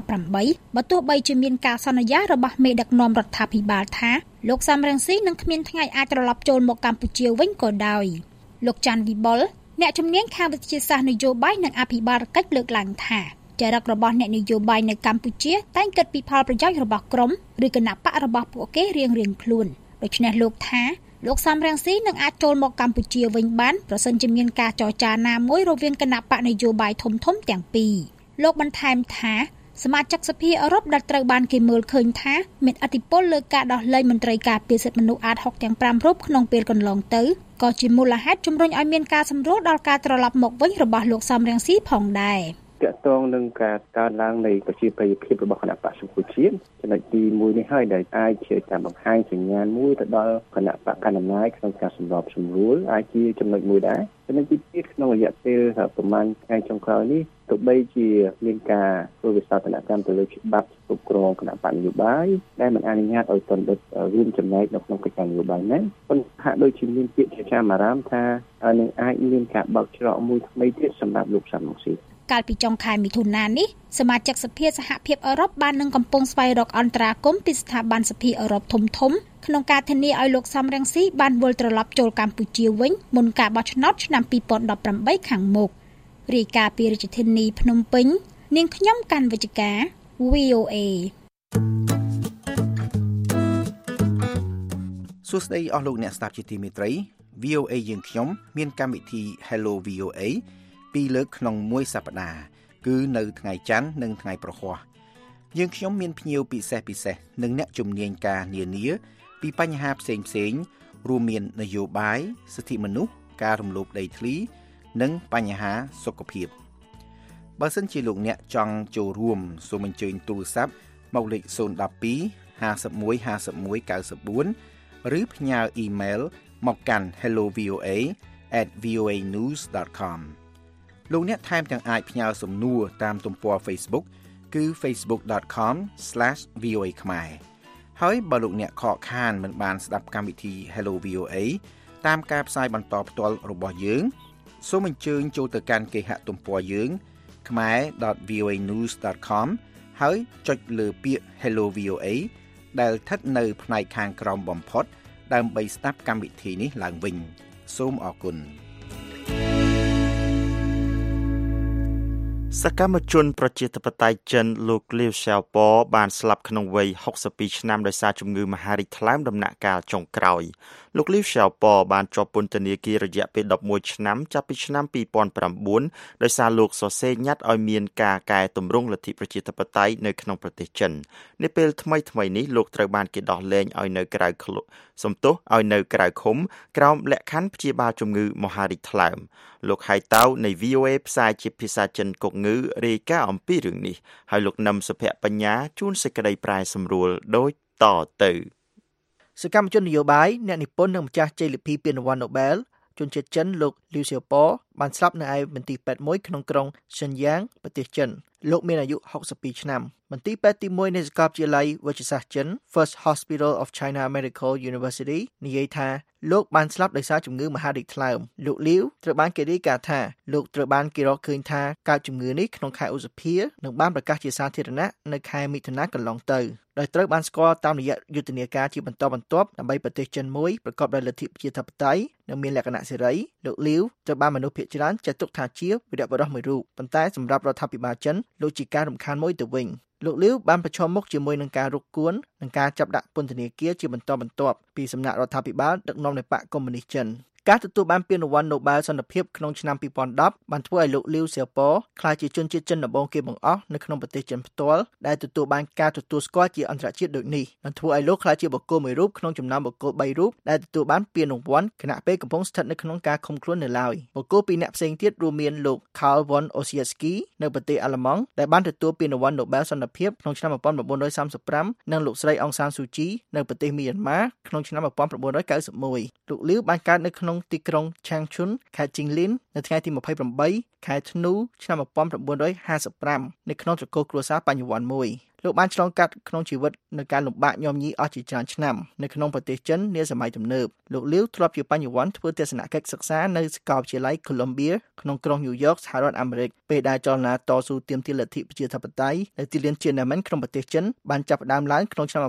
2018បើទោះបីជាមានការសន្យារបស់មេដឹកនាំរដ្ឋាភិបាលថាលោកសំរងស៊ីនឹងគ្មានថ្ងៃអាចត្រឡប់ចូលមកកម្ពុជាវិញក៏ដោយលោកច័ន្ទវិបុលអ្នកជំនាញខាងវិទ្យាសាស្ត្រនយោបាយនិងអភិបាលកិច្ចលើកឡើងថាចរិតរបស់អ្នកនយោបាយនៅកម្ពុជាតែងគិតពីផលប្រយោជន៍របស់ក្រុមឬគណៈបករបស់ពួកគេរៀងៗខ្លួនដូច្នេះលោកថាលោកសំរងស៊ីនឹងអាចចូលមកកម្ពុជាវិញបានប្រសិនជាមានការចរចាណាមួយរវាងគណៈបកនយោបាយធំៗទាំងពីរលោកបន្ថែមថាសមាជិកសភាអឺរ៉ុបដែលត្រូវបានគេមើលឃើញថាមានឥទ្ធិពលលើការដោះលែងមន្ត្រីការពារសិទ្ធិមនុស្សអាត60ទាំង5រូបក្នុងពេលកន្លងទៅក៏ជាមូលហេតុជំរុញឲ្យមានការសម្រួលដល់ការត្រឡប់មកវិញរបស់លោកសំរងស៊ីផងដែរទាក់ទងនឹងការកើនឡើងនៃប្រជាប្រិយភាពរបស់គណៈបកសង្គ្រោះជាតិចំណុចទី1នេះហើយដែលអាចជាការបង្ហាញសញ្ញាណមួយទៅដល់គណៈបកកណ្ដាលអំណាចក្នុងការសម្របសម្រួលអាចជាចំណុចមួយដែរចំណុចទី2ក្នុងរយៈពេលប្រហែលថ្ងៃចុងក្រោយនេះទោះបីជាមានការធ្វើវិសោធនកម្មទៅលើច្បាប់គ្រប់គ្រងគណៈបកនយោបាយដែលមិនអនុញ្ញាតឲ្យតន្តិតរួមចំណែកនៅក្នុងកិច្ចការនយោបាយនេះប៉ុន្តែហាក់ដូចជាមានពាក្យជាចាំអារម្មណ៍ថានឹងអាចមានការបើកច្រកមួយថ្មីទៀតសម្រាប់លោកសំរងស៊ីកាលពីចុងខែមិថុនានេះសមាជិកសភាសហភាពអឺរ៉ុបបាននឹងកំពុងស្វែងរកអន្តរាគមន៍ពីស្ថាប័នសភាអឺរ៉ុបធំៗក្នុងការធានាឲ្យលោកសំរងស៊ីបានវិលត្រឡប់ចូលកម្ពុជាវិញមុនការបោះឆ្នោតឆ្នាំ2018ខាងមុខរាយការណ៍ពីរាជធានីភ្នំពេញនាងខ្ញុំកាន់វិជ្ជការ VOA សួស្តីអស់លោកអ្នកស្ដាប់ជាទីមេត្រី VOA យើងខ្ញុំមានកម្មវិធី Hello VOA ពីរលើកក្នុងមួយសប្តាហ៍គឺនៅថ្ងៃច័ន្ទនិងថ្ងៃប្រហ័សយើងខ្ញុំមានភ្ញៀវពិសេសនិងអ្នកជំនាញការនានាពីបញ្ហាផ្សេងរួមមាននយោបាយសិទ្ធិមនុស្សការរំលោភដីធ្លីនិងបញ្ហាសុខភាពបើសិនជាលោកអ្នកចង់ចូលរួមសូមអញ្ជើញទូរស័ព្ទមកលេខ012 51 51 94 ឬផ្ញើអ៊ីមែលមកកាន់ hellovoa@voanews.com លោកអ្នកថែមទាំងអាចផ្ញើសំណួរតាមទំព័រ Facebook គឺ facebook.com/voa ខ្មែរហើយបើលោកអ្នកខកខានមិនបានស្ដាប់កម្មវិធី Hello VOA តាមការផ្សាយបន្តផ្ទាល់របស់យើងសូមអញ្ជើញចូលទៅកាន់គេហទំព័រយើង khmer.voanews.com ហើយចុចលើពាក្យ Hello VOA ដែលស្ថិតនៅផ្នែកខាងក្រោមបំផុតដើម្បីស្ដាប់កម្មវិធីនេះឡើងវិញសូមអរគុណសកម្មជនប្រជាធិបតេយ្យចិនលោកលាវសាវប៉បានស្លាប់ក្នុងវ័យ62ឆ្នាំដោយសារជំងឺមហារីកថ្លើមដំណាក់កាលចុងក្រោយលោកលាវសាវប៉បានជាប់ពន្ធនាគាររយៈពេល11ឆ្នាំចាប់ពីឆ្នាំ2009ដោយសារលោកសរសេរញត្តិឲ្យមានការកែតម្រង់លទ្ធិប្រជាធិបតេយ្យនៅក្នុងប្រទេសចិននាពេលថ្មីនេះលោកត្រូវបានគេដោះលែងឲ្យនៅក្រៅឃុំក្រោមលក្ខខណ្ឌព្យាបាលជំងឺមហារីកថ្លើមលោកហៃតៅនៃ VOA ផ្សាយជាភាសាចិនកុកងឺរាយការណ៍អំពីរឿងនេះហើយលោកនឹមសុភ័ក្របញ្ញាជួនសេចក្តីប្រែសម្រួលដូចតទៅសកម្មជននយោបាយអ្នកនិពន្ធនិងម្ចាស់ជ័យលាភីពានរង្វាន់ Nobel ជនជាតិចិនលោកលីវសៀវប៉បានស្លាប់នៅឯមន្ទីរពេទ្យមួយក្នុងក្រុងសិនយ៉ាងប្រទេសចិនលោកមានអាយុ62ឆ្នាំមន្ទីរពេទ្យទី1នៃសាកលវិទ្យាល័យវេជ្ជសាស្ត្រចិន First Hospital of China Medical University និយាយថាលោកបានស្លាប់ដោយសារជំងឺមហារីកថ្លើមលោកលាវត្រូវបានគេរាយការណ៍ថាលោកត្រូវបានគេរកឃើញថាកើតជំងឺនេះក្នុងខែឧសភានិងបានប្រកាសជាសាធារណៈនៅខែមិថុនាកន្លងទៅដោយត្រូវបានស្គាល់តាមរយៈយុទ្ធនាការជាបន្តបន្ទាប់ដើម្បីប្រទេសចិនមួយប្រកបដោយលទ្ធិប្រជាធិបតេយ្យនិងមានលក្ខណៈសេរីលោកលាវត្រូវបានមនុស្សភាគច្រើនចាត់ទុកថាជាវីរបុរសមួយរូបប៉ុន្តែសម្រាប់រដ្ឋាភិបាលចិនលោកជាការរំខានមួយទៅវិញលោកលាវបានប្រឈមមុខជាមួយនឹងការរកគួននិងការចាប់ដាក់ពន្ធនាគារជាបន្តបន្ទាប់ពីសំណាក់រដ្ឋាភិបាលដឹកនាំនៃបកកុម្មុយនីសចិនការទទួលបានពានរង្វាន់ Nobel សន្តិភាពក្នុងឆ្នាំ2010បានធ្វើឲ្យលោកលាវសៀប៉ក្លាយជាជនជាតិចិនដំបូងគេបង្អស់នៅក្នុងប្រទេសចិនផ្ទាល់ដែលទទួលបានការទទួលស្គាល់ជាអន្តរជាតិដូចនេះបានធ្វើឲ្យលោកក្លាយជាបុគ្គលមួយរូបក្នុងចំណោមបុគ្គល3រូបដែលទទួលបានពានរង្វាន់ខណៈពេលកំពុងស្ថិតនៅក្នុងការឃុំខ្លួននៅឡើយបុគ្គលពីរនាក់ផ្សេងទៀតរួមមានលោក Karl von Ossietzky នៅប្រទេសអាល្លឺម៉ង់ដែលបានទទួលពានរង្វាន់ Nobel សន្តិភាពក្នុងឆ្នាំ1935និងលោកស្រីអង្សានស៊ូជីនៅប្រទេសមីយ៉ាន់ម៉ាក្នុងឆ្នាំ1991លោកលាវបានកើតនៅក្នុងទីក្រុងឆាងឈុនខេត្តជីងលីននៅថ្ងៃទី28ខែធ្នូឆ្នាំ1955នៅក្នុងត្រកូលគ្រួសារបញ្ញវន្តមួយលោកបានឆ្លងកាត់ក្នុងជីវិតនៅការលំបាកញោមញីអស់ជាច្រើនឆ្នាំនៅក្នុងប្រទេសចិននាសម័យទំនើបលោកលាវធ្លាប់ជាបញ្ញវន្តធ្វើទស្សនកិច្ចសិក្សានៅសាកលវិទ្យាល័យ Columbia ក្នុងក្រុង New York សហរដ្ឋអាមេរិកពេលដែលចលនាតស៊ូទាមទារលទ្ធិប្រជាធិបតេយ្យនៅទីលាន Tiananmen ក្នុងប្រទេសចិនបានចាប់ផ្ដើមឡើងក្នុងឆ្នាំ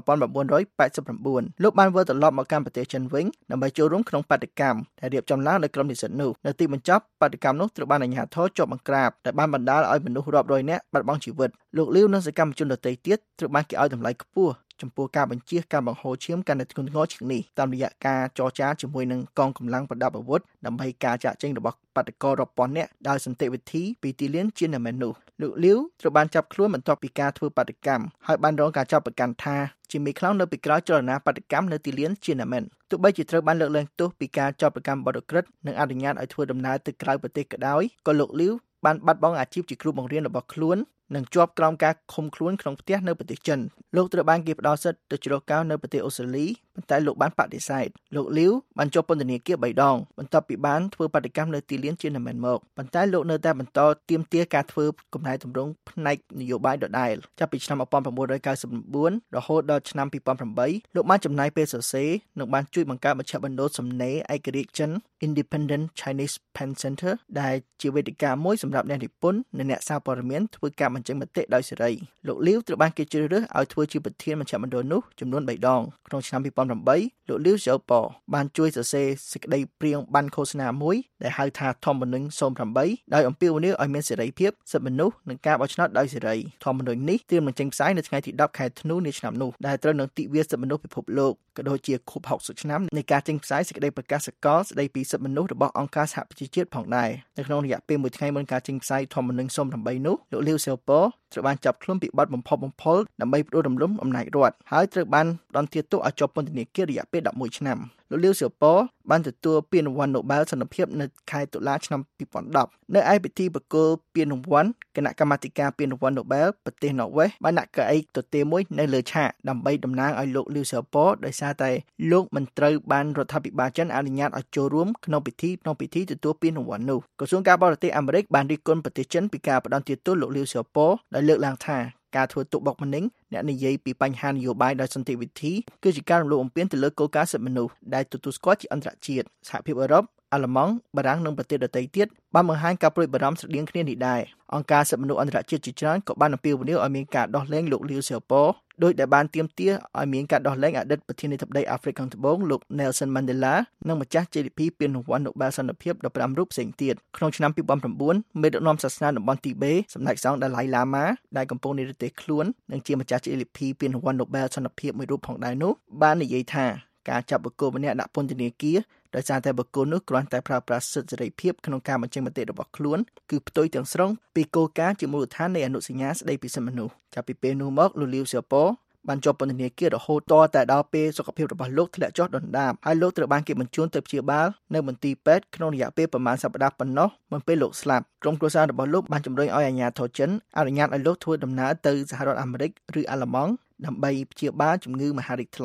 1989លោកបានវិលត្រឡប់មកកាន់ប្រទេសចិនវិញដើម្បីចូលរួមក្នុងបដកម្មដែលរៀបចំឡើងដោយក្រុមនិស្សិតនោះនៅទីបញ្ចប់បដកម្មនោះត្រូវបានអាជ្ញាធរជាប់បង្ក្រាបដែលបានបណ្ដាលឲ្យមនុស្សរាប់រយនាក់បាត់បង់ជីវិតលោកលាវនិងសកម្មជនដទៃទៀតត្រូវបានគេឲ្យតម្លៃខ្ពស់ចំពោះការបញ្ជាការបង្ហូរឈាមកាន់តែធ្ងន់ធ្ងរជាងនេះតាមរយៈការចរចាជាមួយនឹងកងកម្លាំងប្រដាប់អាវុធដើម្បីការចាកចេញរបស់បាតកោរាប់ពាន់នាក់ដោយសន្តិវិធីពីទីលានជាណាមែននោះលោកលាវត្រូវបានចាប់ខ្លួនបន្ទាប់ពីការធ្វើបាតកម្មហើយបានរងការចាប់ប្រកាន់ថាជាមេខ្លោងនៅពីក្រោយចលនាបាតកម្មនៅទីលានជាណាមែនទោះបីជាត្រូវបានលើកលែងទោសពីការចាប់ប្រកាន់បទឧក្រិដ្ឋនិងអនុញ្ញាតឲ្យធ្វើដំណើរទៅក្រៅប្រទេសក៏ដោយក៏លោកលាវបានបាត់បង់អាជីពជាគ្រូបង្រៀនរបស់ខ្លួននិងជាប់ក្រោមការឃុំខ្លួនក្នុងផ្ទះនៅប្រទេសចិនលោកត្រូវបានគេផ្ដល់សិទ្ធិទៅជ្រកកោននៅប្រទេសអូស្ត្រាលីប៉ុន្តែលោកបានបដិសេធលោកលាវបានជាប់ពន្ធនាគារ3ដងបន្ទាប់ពីបានធ្វើបាតកម្មនៅទីលានជាណាមែនមកប៉ុន្តែលោកនៅតែបន្តទាមទារការធ្វើកំណែទម្រង់ផ្នែកនយោបាយដដែលចាប់ពីឆ្នាំ1999រហូតដល់ឆ្នាំ2008លោកបានចំណាយពេលសរសេរនិងបានជួយបង្កើតមជ្ឈមណ្ឌលសំណេរឯករាជ្យចិន Independent Chinese Pen Center ដែលជាវេទិកាមួយសម្រាប់អ្នកនិពន្ធនិងអ្នកសារព័ត៌មានធ្វើការបញ្ចេញមតិដោយសេរីលោកលាវត្រូវបានគេជ្រើសរើសឲ្យធ្វើជាប្រធានមជ្ឈមណ្ឌលនោះចំនួន3ដងក្នុងឆ្នាំ2008លោកលាវសៀប៉បានជួយសរសេរសេចក្តីព្រាងប័ណ្ណឃោសនាមួយដែលហៅថាធម្មនុញ្ញ08ដោយអំពាវនាវឲ្យមានសេរីភាពសិទ្ធិមនុស្សនិងការបោះឆ្នោតដោយសេរីធម្មនុញ្ញនេះត្រៀមនឹងចេញផ្សាយនៅថ្ងៃទី10ខែធ្នូនាឆ្នាំនោះដែលត្រូវនឹងទិវាសិទ្ធិមនុស្សពិភពលោកក៏ដូចជាខួប60ឆ្នាំនៃការចេញផ្សាយសេចក្តីប្រកាសសកលស្តីពីសិទ្ធិមនុស្សរបស់អង្គការសហប្រជាជាតិផងដែរនៅក្នុងរយៈពេល1ថ្ងៃមុនការចេញផ្សាយធម្មនុញ្ញ08នោះលោកលាវសៀប៉ត្រូវបានចាប់ខ្លួនពីបទបំផុសបំផុលដើម្បីផ្ដួលរំលំអំណាចរដ្ឋហើយត្រូវបានផ្ដន្ទាទោសឲ្យជាប់ពន្ធនាគាររយៈពេល11ឆ្នាំលោកលាវសៀប៉បានទទួលពានរង្វាន់ Nobel សន្តិភាពនៅខែតុលាឆ្នាំ2010នៅឯពិធីប្រគល់ពានរង្វាន់គណៈកម្មាធិការពានរង្វាន់ Nobel ប្រទេសន័រវេសបានដាក់កៅអីទទេមួយនៅលើឆាកដើម្បីតំណាងឲ្យលោកលាវសៀប៉ដោយសារតែលោកមិនត្រូវបានរដ្ឋាភិបាលចិនអនុញ្ញាតឲ្យចូលរួមក្នុងពិធីទទួលពានរង្វាន់នោះក្រសួងការបរទេសអាមេរិកបានរិះគន់ប្រទេសចិនពីការផ្ដន្ទាទោសលោកលាវសៀប៉ដោយលើកឡើងថាការធ្វើទុកបុកម្នេញអ្នកនិយាយពីបញ្ហានយោបាយដោយសន្តិវិធីគឺជាការរំលោភបំពានទៅលើគោលការណ៍សិទ្ធិមនុស្សដែលទទួលស្គាល់ជាអន្តរជាតិសហភាពអឺរ៉ុបអាល្លឺម៉ង់បារាំងនិងប្រទេសដទៃទៀតបានបង្ហាញការព្រួយបារម្ភស្រដៀងគ្នានេះដែរអង្គការសិទ្ធិមនុស្សអន្តរជាតិជាច្រើនក៏បានអំពាវនាវឲ្យមានការដោះលែងលោកលាវសៀប៉ដោយដែលបានទាមទារឲ្យមានការដោះលែងអតីតប្រធានាធិបតីអាហ្វ្រិកខាងត្បូងលោក Nelson Mandela និងម្ចាស់ JDP ពានរង្វាន់ Nobel សន្តិភាព15រូបផ្សេងទៀតក្នុងឆ្នាំ2009មេដឹកនាំសាសនាតំបន់ទីបេសម្ដេចសង្ឃដាឡៃឡាម៉ាដែលកំពុងនិរទេសខ្លួននិងជាម្ចាស់ JDP ពានរង្វាន់ Nobel សន្តិភាពមួយរូបផងដែរនោះបាននិយាយថាការចាប់បុគ្គលម្នាក់ដាក់ពន្ធនាគារដោយសារតែបុគ្គលនោះគ្រាន់តែប្រើប្រាស់សិទ្ធិសេរីភាពក្នុងការបញ្ចេញមតិរបស់ខ្លួនគឺផ្ទុយទាំងស្រុងពីគោលការណ៍ជាមូលដ្ឋាននៃអនុសញ្ញាស្តីពីសិទ្ធិមនុស្សចាប់ពីពេលនោះមកលោកលាវសៀប៉បានជាប់ពន្ធនាគាររហូតតែដល់ពេលសុខភាពរបស់លោកធ្លាក់ចុះដុនដាបហើយលោកត្រូវបានគេបញ្ជូនទៅព្យាបាលនៅមន្ទីរពេទ្យក្នុងរយៈពេលប្រមាណសប្តាហ៍ប៉ុណ្ណោះមុនពេលលោកស្លាប់ក្រុមគ្រួសាររបស់លោកបានជំរុញឲ្យអាជ្ញាធរចិនអនុញ្ញាតឲ្យលោកធ្វើដំណើរទៅសហរដ្ឋអាមេរិកឬអាល្លឺម៉ង់ដើម្បីព្យាបាលជំងឺមហារីកថ្លើម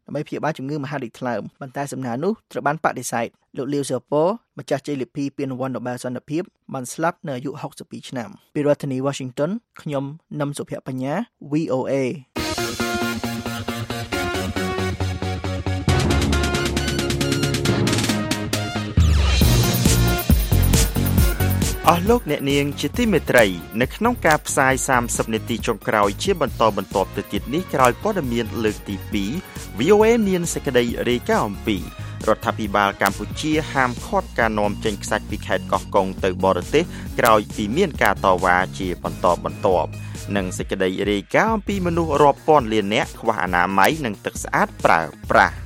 ដើម្បីព្យាបាលជំងឺមហារីកថ្លើមប៉ុន្តែសំណើនោះត្រូវបានបដិសេធលោកលាវស៊ើប៉ូម្ចាស់ជ័យលាភីពានរង្វាន់ Nobel សន្តិភាពបានស្លាប់នៅអាយុ62ឆ្នាំពីរដ្ឋធានី Washington ខ្ញុំនឹមសុភ័ក្របញ្ញា VOA អស់លោកអ្នកនាងជាទីមេត្រីនៅក្នុងការផ្សាយ30នាទីចុងក្រោយជាបន្តបន្ទាប់ទៅទៀតនេះក្រោយព័ត៌មានលើកទី2 VOA មានសេចក្តីរាយការណ៍អំពីរដ្ឋាភិបាលកម្ពុជាហាមឃាត់ការនាំចេញខ្សាច់ពីខេត្តកោះកុងទៅបរទេសក្រោយពីមានការតវ៉ាជាបន្តបន្ទាប់និងសេចក្តីរាយការណ៍អំពីមនុស្សរាប់ពាន់លាននាក់ខ្វះអនាម័យនិងទឹកស្អាតប្រើប្រាស់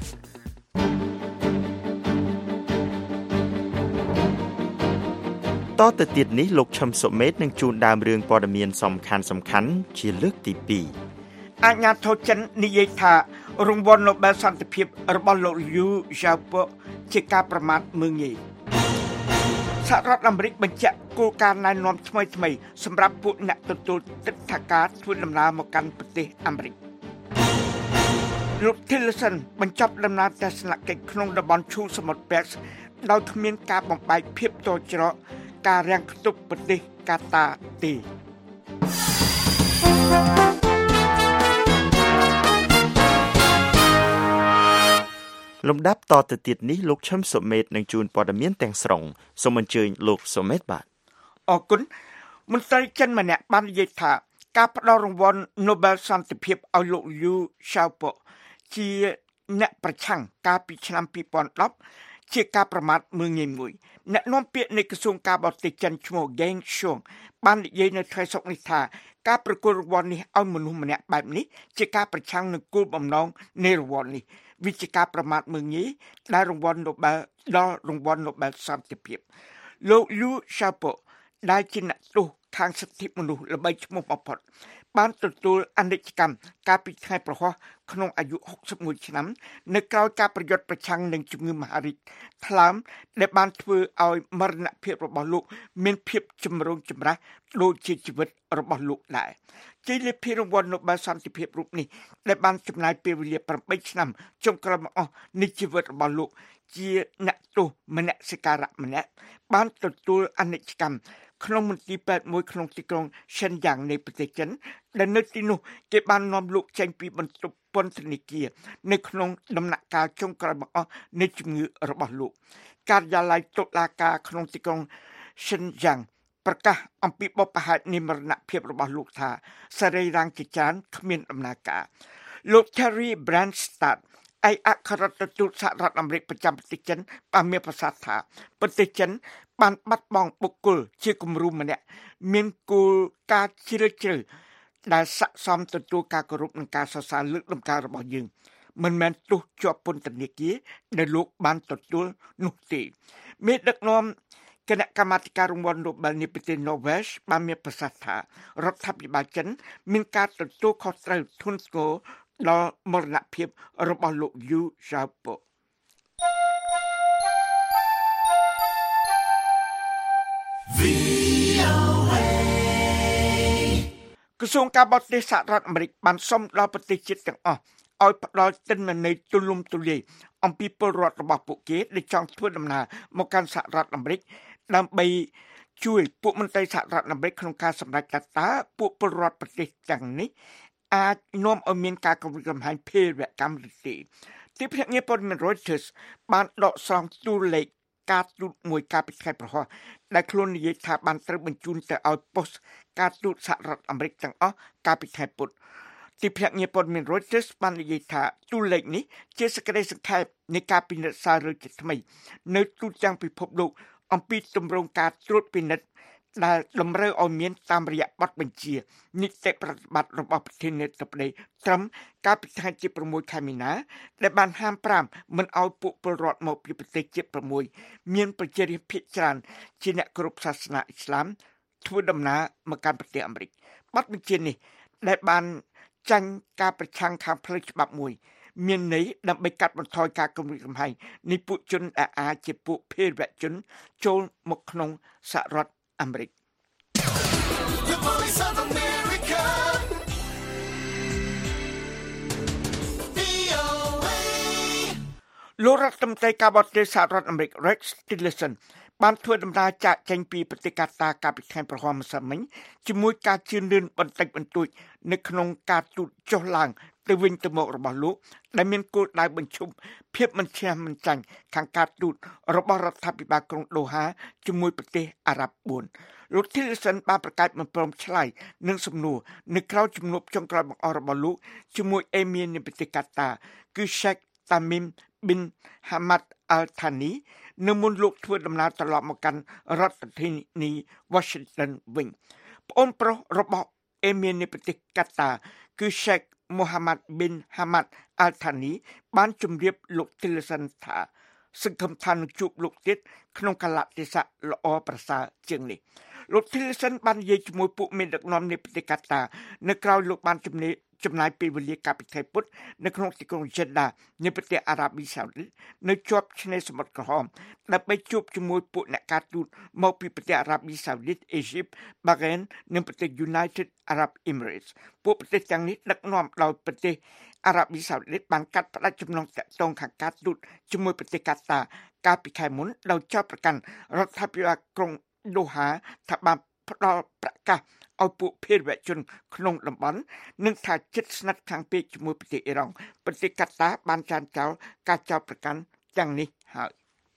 តទៅទៀតនេះលោកឈឹមសុមេតនឹងជួនដើមរឿងព័ត៌មានសំខាន់ជាលើកទី2 អាជ្ញាធរចិននិយាយថារង្វាន់ Nobel សន្តិភាពរបស់លោក Liu Xiaobo ជាការប្រមាថមើលងាយសហរដ្ឋអាមេរិកបញ្ជាក់គោលការណ៍ណែនាំថ្មីសម្រាប់ពួកអ្នកទទួលទិដ្ឋាការធ្វើដំណើរមកកាន់ប្រទេសអាមេរិកលោក Tillerson បញ្ចប់ដំណើរទស្សនកិច្ចក្នុងតំបន់ឈូងសមុទ្រ Perth ដោយគ្មានការបំបែកភាពតច្រកការរាំងខ្ទប់ប្រទេសកាតាទេលំដាប់តទៅទៀតនេះលោកឈឹមសុមេតនឹងជួនព័ត៌មានទាំងស្រុងសូមអញ្ជើញលោកសុមេតបាទអរគុណមន្ត្រីចិនម្នាក់បាននិយាយថាការផ្ដល់រង្វាន់ Nobel សន្តិភាពឲ្យលោក Liu Xiaobo ជាអ្នកប្រឆាំងកាលពីឆ្នាំ2010ជាការប្រមាថមើលងាយមួយអ្នកនាំពាក្យនៃក្រសួងការបរទេសចិនឈ្មោះ Geng Shuang បាននិយាយនៅថ្ងៃសុក្រនេះថាការប្រគល់រង្វាន់នេះឲ្យមនុស្សម្នាក់បែបនេះជាការប្រឆាំងនឹងគោលបំណងនៃរង្វាន់នេះវាជាការប្រមាថមើលងាយដែលរង្វាន់ Nobel ដល់រង្វាន់ Nobel សន្តិភាពលោក Liu Xiaobo ដែលជាអ្នកទោសខាងសិទ្ធិមនុស្សល្បីឈ្មោះបំផុតបានទទួលអនិច្ចកម្មកាលពីថ្ងៃប្រហោះក្នុងអាយុ61ឆ្នាំនៅក្រៅការប្រយុទ្ធប្រឆាំងនឹងជំងឺមហារីកថ្លើមដែលបានធ្វើឲ្យមរណភាពរបស់លោកមានភាពចម្រូងចម្រាសដូចជាជីវិតរបស់លោកដែរជ័យលាភីរង្វាន់ Nobel សន្តិភាពរូបនេះដែលបានចំណាយពេលវេលា8ឆ្នាំចុងក្រោយមកអស់នៃជីវិតរបស់លោកជាអ្នកទោសមនសិការៈម្នាក់បានទទួលអនិច្ចកម្មក្នុងមន្ទីរពេទ្យមួយក្នុងទីក្រុង Shenyang នៃប្រទេសចិនដែលនៅទីនោះគេបាននាំលោកចេញពីបន្ទប់ពន្ធនាគារនៅក្នុងដំណាក់កាលចុងក្រោយបង្អស់នៃជំងឺរបស់លោកការិយាល័យតុលាការក្នុងទីក្រុង Shenyang ប្រកាសអំពីបបហេតុនៃមរណភាពរបស់លោកថាសរីរាង្គជាច្រើនគ្មានដំណើរការលោក Terry Branstad ឯកអគ្គរដ្ឋទូតសហរដ្ឋអាមេរិកប្រចាំប្រទេសចិនបានមានប្រសាសន៍ថាប្រទេសចិនបានបាត់បង់បុគ្គលជាគំរូម្នាក់មានគោលការណ៍ជ្រាលជ្រៅដែលស័ក្តិសមទទួលការគោរពនិងការសរសើរលើកដំណើររបស់យើងមិនមែនទោសជាប់ពន្ធនាគារដែលលោកបានទទួលនោះទេមេដឹកនាំគណៈកម្មាធិការរង្វាន់ Nobel នៃប្រទេស Norway បានមានប្រសាសន៍ថារដ្ឋាភិបាលចិនមានការទទួលខុសត្រូវធ្ងន់ធ្ងរដល់មរណភាពរបស់លោក Liu Xiaoboក្រសួងការបរទេសសហរដ្ឋអាមេរិកបានសុំដល់ប្រទេសជាតិទាំងអស់ឲ្យផ្ដល់ទិន្នន័យទូលំទូលាយអំពីពលរដ្ឋរបស់ពួកគេដែលចង់ធ្វើដំណើរមកកាន់សហរដ្ឋអាមេរិកដើម្បីជួយពួកមន្ត្រីសហរដ្ឋអាមេរិកក្នុងការសម្រេចថាតើពួកពលរដ្ឋប្រទេសទាំងនេះអាចនាំឲ្យមានការគំរាមកំហែងភេរវកម្មឬទេទីភ្នាក់ងារព័ត៌មាន Reuters បានដកស្រង់តួលេខការទូតមួយកាលពីថ្ងៃប្រហោះដែលខ្លួននិយាយថាបានត្រូវបញ្ជូនទៅឲ្យប៉ុស្តិ៍ការទូតសហរដ្ឋអាមេរិកទាំងអស់កាលពីថ្ងៃពុធទីភ្នាក់ងារព័ត៌មាន Reuters បាននិយាយថាតួលេខនេះជាសេចក្តីសង្ខេបនៃការពិនិត្យសាររើជាថ្មីនៅទូទាំងពិភពលោកអំពីទម្រង់ការត្រួតពិនិត្យដែលតម្រូវឲ្យមានតាមរយៈបទបញ្ជានីតិប្រតិបត្តិរបស់ប្រធានាធិបតីត្រឹមកាលពីថ្ងៃទី6ខែមីនាដែលបានហាម5មិនឲ្យពួកពលរដ្ឋមកពីប្រទេសជាតិ6មានប្រជារាស្ត្រភាគច្រើនជាអ្នកគោរពសាសនាអ៊ីស្លាមធ្វើដំណើរមកកាន់ប្រទេសអាមេរិកបទបញ្ជានេះដែលបានចាញ់ការប្រឆាំងខាងផ្លូវច្បាប់មួយមានន័យដើម្បីកាត់បន្ថយការគំរាមកំហែងនៃពួកជនដែលអាចជាពួកភេរវជនចូលមកក្នុងសហរដ្ឋអាមេរិកលោករដ្ឋមន្ត្រីការបរទេសសហរដ្ឋអាមេរិក Rex Tillerson បានធ្វើដំណើរចាកចេញពីប្រទេសកាតាកាលពីខែប្រហ័ម្សិលមិញជាមួយការជឿនលឿនបន្តិចបន្តួចនៅក្នុងការទូតចុះឡើងទៅវិញទៅមករបស់លោកដែលមានគោលដៅបញ្ឈប់ភាពមិនឈ្នះមិនចាញ់ខាងការទូតរបស់រដ្ឋាភិបាលក្រុងដូហាជាមួយប្រទេសអារ៉ាប់4លោក Tillerson បានប្រកាសមិនព្រមឆ្លើយនឹងសំណួរនៅក្រៅជំនួបចុងក្រោយបង្អស់របស់លោកជាមួយអេមៀននៃប្រទេសកាតាគឺ Sheikh Tamim bin Hamad Al Thani នៅមុនលោកធ្វើដំណើរត្រឡប់មកកាន់រដ្ឋធានី Washington វិញប្អូនប្រុសរបស់អេមៀននៃប្រទេសកាតាគឺ Sheikh Mohammed bin Hamad Al Thani បានជម្រាបលោក Tillerson ថាសង្ឃឹមថានឹងជួបលោកទៀតក្នុងកាលៈទេសៈល្អប្រសើរជាងនេះលោក Tillerson បាននិយាយជាមួយពួកមេដឹកនាំនៃប្រទេសកាតានៅក្រៅលោកបានចំណាយពេលវេលាកាលពីថ្ងៃពុធនៅក្នុងទីក្រុង Jeddah នៃប្រទេសអារ៉ាប៊ីសាអូឌីតនៅជាប់ឆ្នេរសមុទ្រក្រហមដើម្បីជួបជាមួយពួកអ្នកការទូតមកពីប្រទេសអារ៉ាប៊ីសាអូឌីត អេស៊ីប បារ៉ែននិងប្រទេស United Arab Emirates ពួកប្រទេសទាំងនេះដឹកនាំដោយប្រទេសអារ៉ាប៊ីសាអូឌីតបានកាត់ផ្តាច់ចំណងទាក់ទងខាងការទូតជាមួយប្រទេសកាតាកាលពីខែមុនដោយចោទប្រកាន់រដ្ឋាភិបាលក្រុងដូហាថាបានផ្ដល់ប្រកាសឲ្យពួកភេរវជនក្នុងតំបន់និងថាជិតស្និទ្ធខាងពេកជាមួយប្រទេសអ៊ីរ៉ង់ប្រទេសកាតាបានចាញ់ចោលការចោទប្រកាន់ទាំងនេះហើយ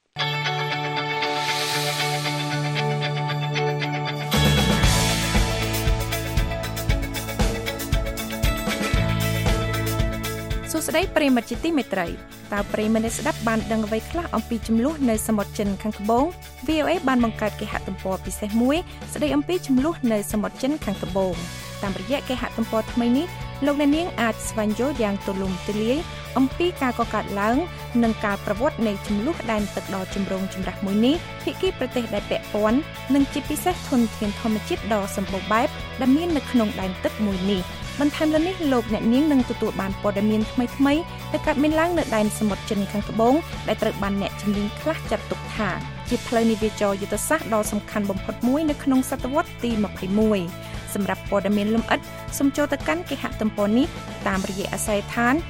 សួស្តីប្រិយមិត្តជាទីមេត្រីតើប្រិយមិត្តស្ដាប់បានដឹងអ្វីខ្លះអំពីចំនួននៅសមុទ្រចិនខាងត្បូង VOA បានបង្កើតគេហទំព័រពិសេសមួយស្ដីអំពីចំនួននៅសមុទ្រចិនខាងត្បូងតាមរយៈគេហទំព័រថ្មីនេះលោកអ្នកនាងអាចស្វែងយល់យ៉ាងទូលំទូលាយអំពីការកកើតឡើងនិងការប្រវត្តិនៃចំនួនដែនទឹកដ៏ចម្រូងចម្រាសមួយនេះភាគីប្រទេសដែលពាក់ព័ន្ធនិងជាពិសេសធនធានធម្មជាតិដ៏សម្បូរបែបដែលមាននៅក្នុងដែនទឹកមួយនេះបន្ថែមលើនេះលោកអ្នកនាងនឹងទទួលបានព័ត៌មានថ្មីៗដែលកើតមានឡើងនៅដែនសមុទ្រចិនខាងត្បូងដែលត្រូវបានអ្នកជំនាញខ្លះចាត់ទុកថាជាផ្លូវនាវាចរយុទ្ធសាស្ត្រដ៏សំខាន់បំផុតមួយនៅក្នុងសតវត្សទី21សម្រាប់ព័ត៌មានលម្អិតសូមចូលទៅកាន់គេហទំព័រនេះតាមរយៈអាស័យដ្ឋាន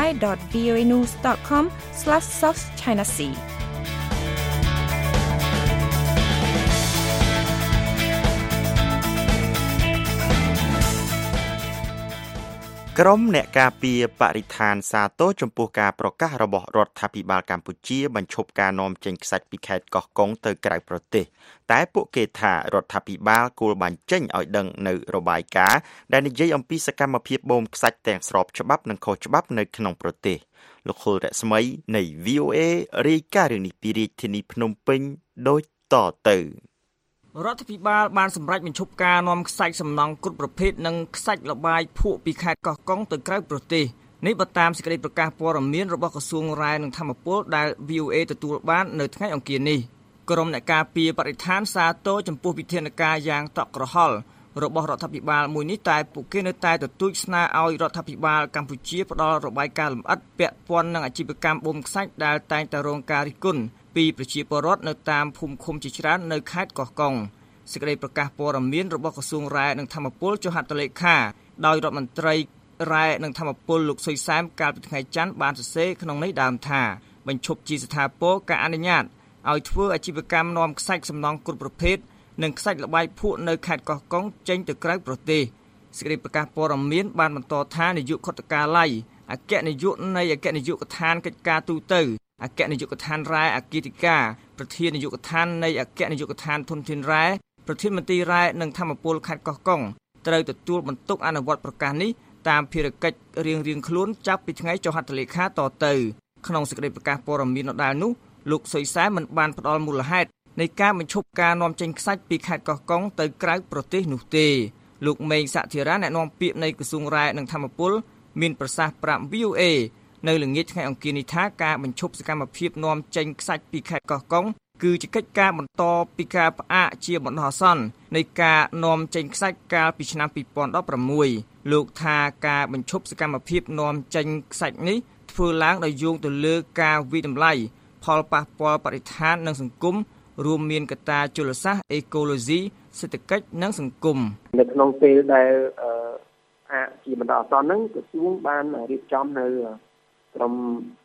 khmer.voanews.com/southchinasea ក្រុមអ្នកការពារបរិស្ថានសាទរចំពោះការប្រកាសរបស់រដ្ឋាភិបាលកម្ពុជាបញ្ឈប់ការនាំចេញខ្សាច់ពីខេត្តកោះកុងទៅក្រៅប្រទេសតែពួកគេថារដ្ឋាភិបាលគួរបញ្ចេញឲ្យដឹងនៅរបាយការណ៍ដែលនិយាយអំពីសកម្មភាពបូមខ្សាច់ទាំងស្របច្បាប់និងខុសច្បាប់នៅក្នុងប្រទេសលោកខុលរស្មីនៃ VOA រាយការណ៍រឿងនេះពីរាជធានីភ្នំពេញដូចតទៅរដ្ឋាភិបាលបានសម្រេចបញ្ឈប់ការនាំខ្សាច់សំណង់គ្រប់ប្រភេទនិងខ្សាច់លបាយភក់ពីខេត្តកោះកុងទៅក្រៅប្រទេសនេះបើតាមសេចក្តីប្រកាសព័ត៌មានរបស់ក្រសួងរាយនិងធម្មពលដែល VOA ទទួលបាននៅថ្ងៃអង្គារនេះក្រុមអ្នកការពារបរិស្ថានសាទរចំពោះវិធានការយ៉ាងតក់ក្រហល់របស់រដ្ឋាភិបាលមួយនេះតែពួកគេនៅតែទទូចស្នើឲ្យរដ្ឋាភិបាលកម្ពុជាផ្ដល់របាយការណ៍លម្អិតពាក់ព័ន្ធនឹងអាជីវកម្មបូមខ្សាច់ដែលតែងតែរងការរិះគន់ពីប្រជាពលរដ្ឋនៅតាមភូមិឃុំជាច្រើននៅខេត្តកោះកុងសេចក្តីប្រកាសព័ត៌មានរបស់ក្រសួងរាយនិងធម្មពលចុះហត្ថលេខាដោយរដ្ឋមន្ត្រីរាយនិងធម្មពលលោកសុយសែមកាលពីថ្ងៃច័ន្ទបានសរសេរក្នុងន័យដើមថាបញ្ឈប់ជាស្ថាពរការអនុញ្ញាតឲ្យធ្វើអាជីវកម្មនាំខ្សាច់សំណង់គ្រប់ប្រភេទនិងខ្សាច់លបាយភក់នៅខេត្តកោះកុងចេញទៅក្រៅប្រទេសសេចក្តីប្រកាសព័ត៌មានបានបន្តថានាយកខុទ្ទកាល័យអគ្គនាយកនៃអគ្គនាយកដ្ឋានកិច្ចការទូតអគ្គនាយកដ្ឋានរ៉ែអគិតិកាប្រធាននាយកដ្ឋាននៃអគ្គនាយកដ្ឋានធនធានរ៉ែប្រធានមន្ត្រីរ៉ែនិងធម្មពលខេត្តកោះកុងត្រូវទទួលបន្ទុកអនុវត្តប្រកាសនេះតាមភារកិច្ចរៀងៗខ្លួនចាប់ពីថ្ងៃចុះហត្ថលេខាតទៅក្នុងសេចក្តីប្រកាសព័ត៌មានដដែលនោះលោកសុយសែមមិនបានផ្ដល់មូលហេតុនៃការបញ្ឈប់ការនាំចេញខ្សាច់ពីខេត្តកោះកុងទៅក្រៅប្រទេសនោះទេលោកមេងសធិរាអ្នកនាំពាក្យនៃក្រសួងរ៉ែនិងធម្មពលមានប្រសាសន៍ប្រាប់ VOA នៅល្ងាចថ្ងៃអង្គារនេះថាការបញ្ឈប់សកម្មភាពនាំចេញខ្សាច់ពីខេត្តកោះកុងគឺជាកិច្ចការបន្តពីការផ្អាកជាបណ្ដោះអាសន្ននៃការនាំចេញខ្សាច់កាលពីឆ្នាំ2016លោកថាការបញ្ឈប់សកម្មភាពនាំចេញខ្សាច់នេះធ្វើឡើងដោយយោងទៅលើការវិតម្លៃផលប៉ះពាល់បរិស្ថាននិងសង្គមរួមមានកត្តាជលសាស្ត្រអេកូឡូស៊ីសេដ្ឋកិច្ចនិងសង្គមនៅក្នុងពេលដែលជាបណ្ដោះអាសន្នហ្នឹងក្រសួងបានរៀបចំនៅក្រុម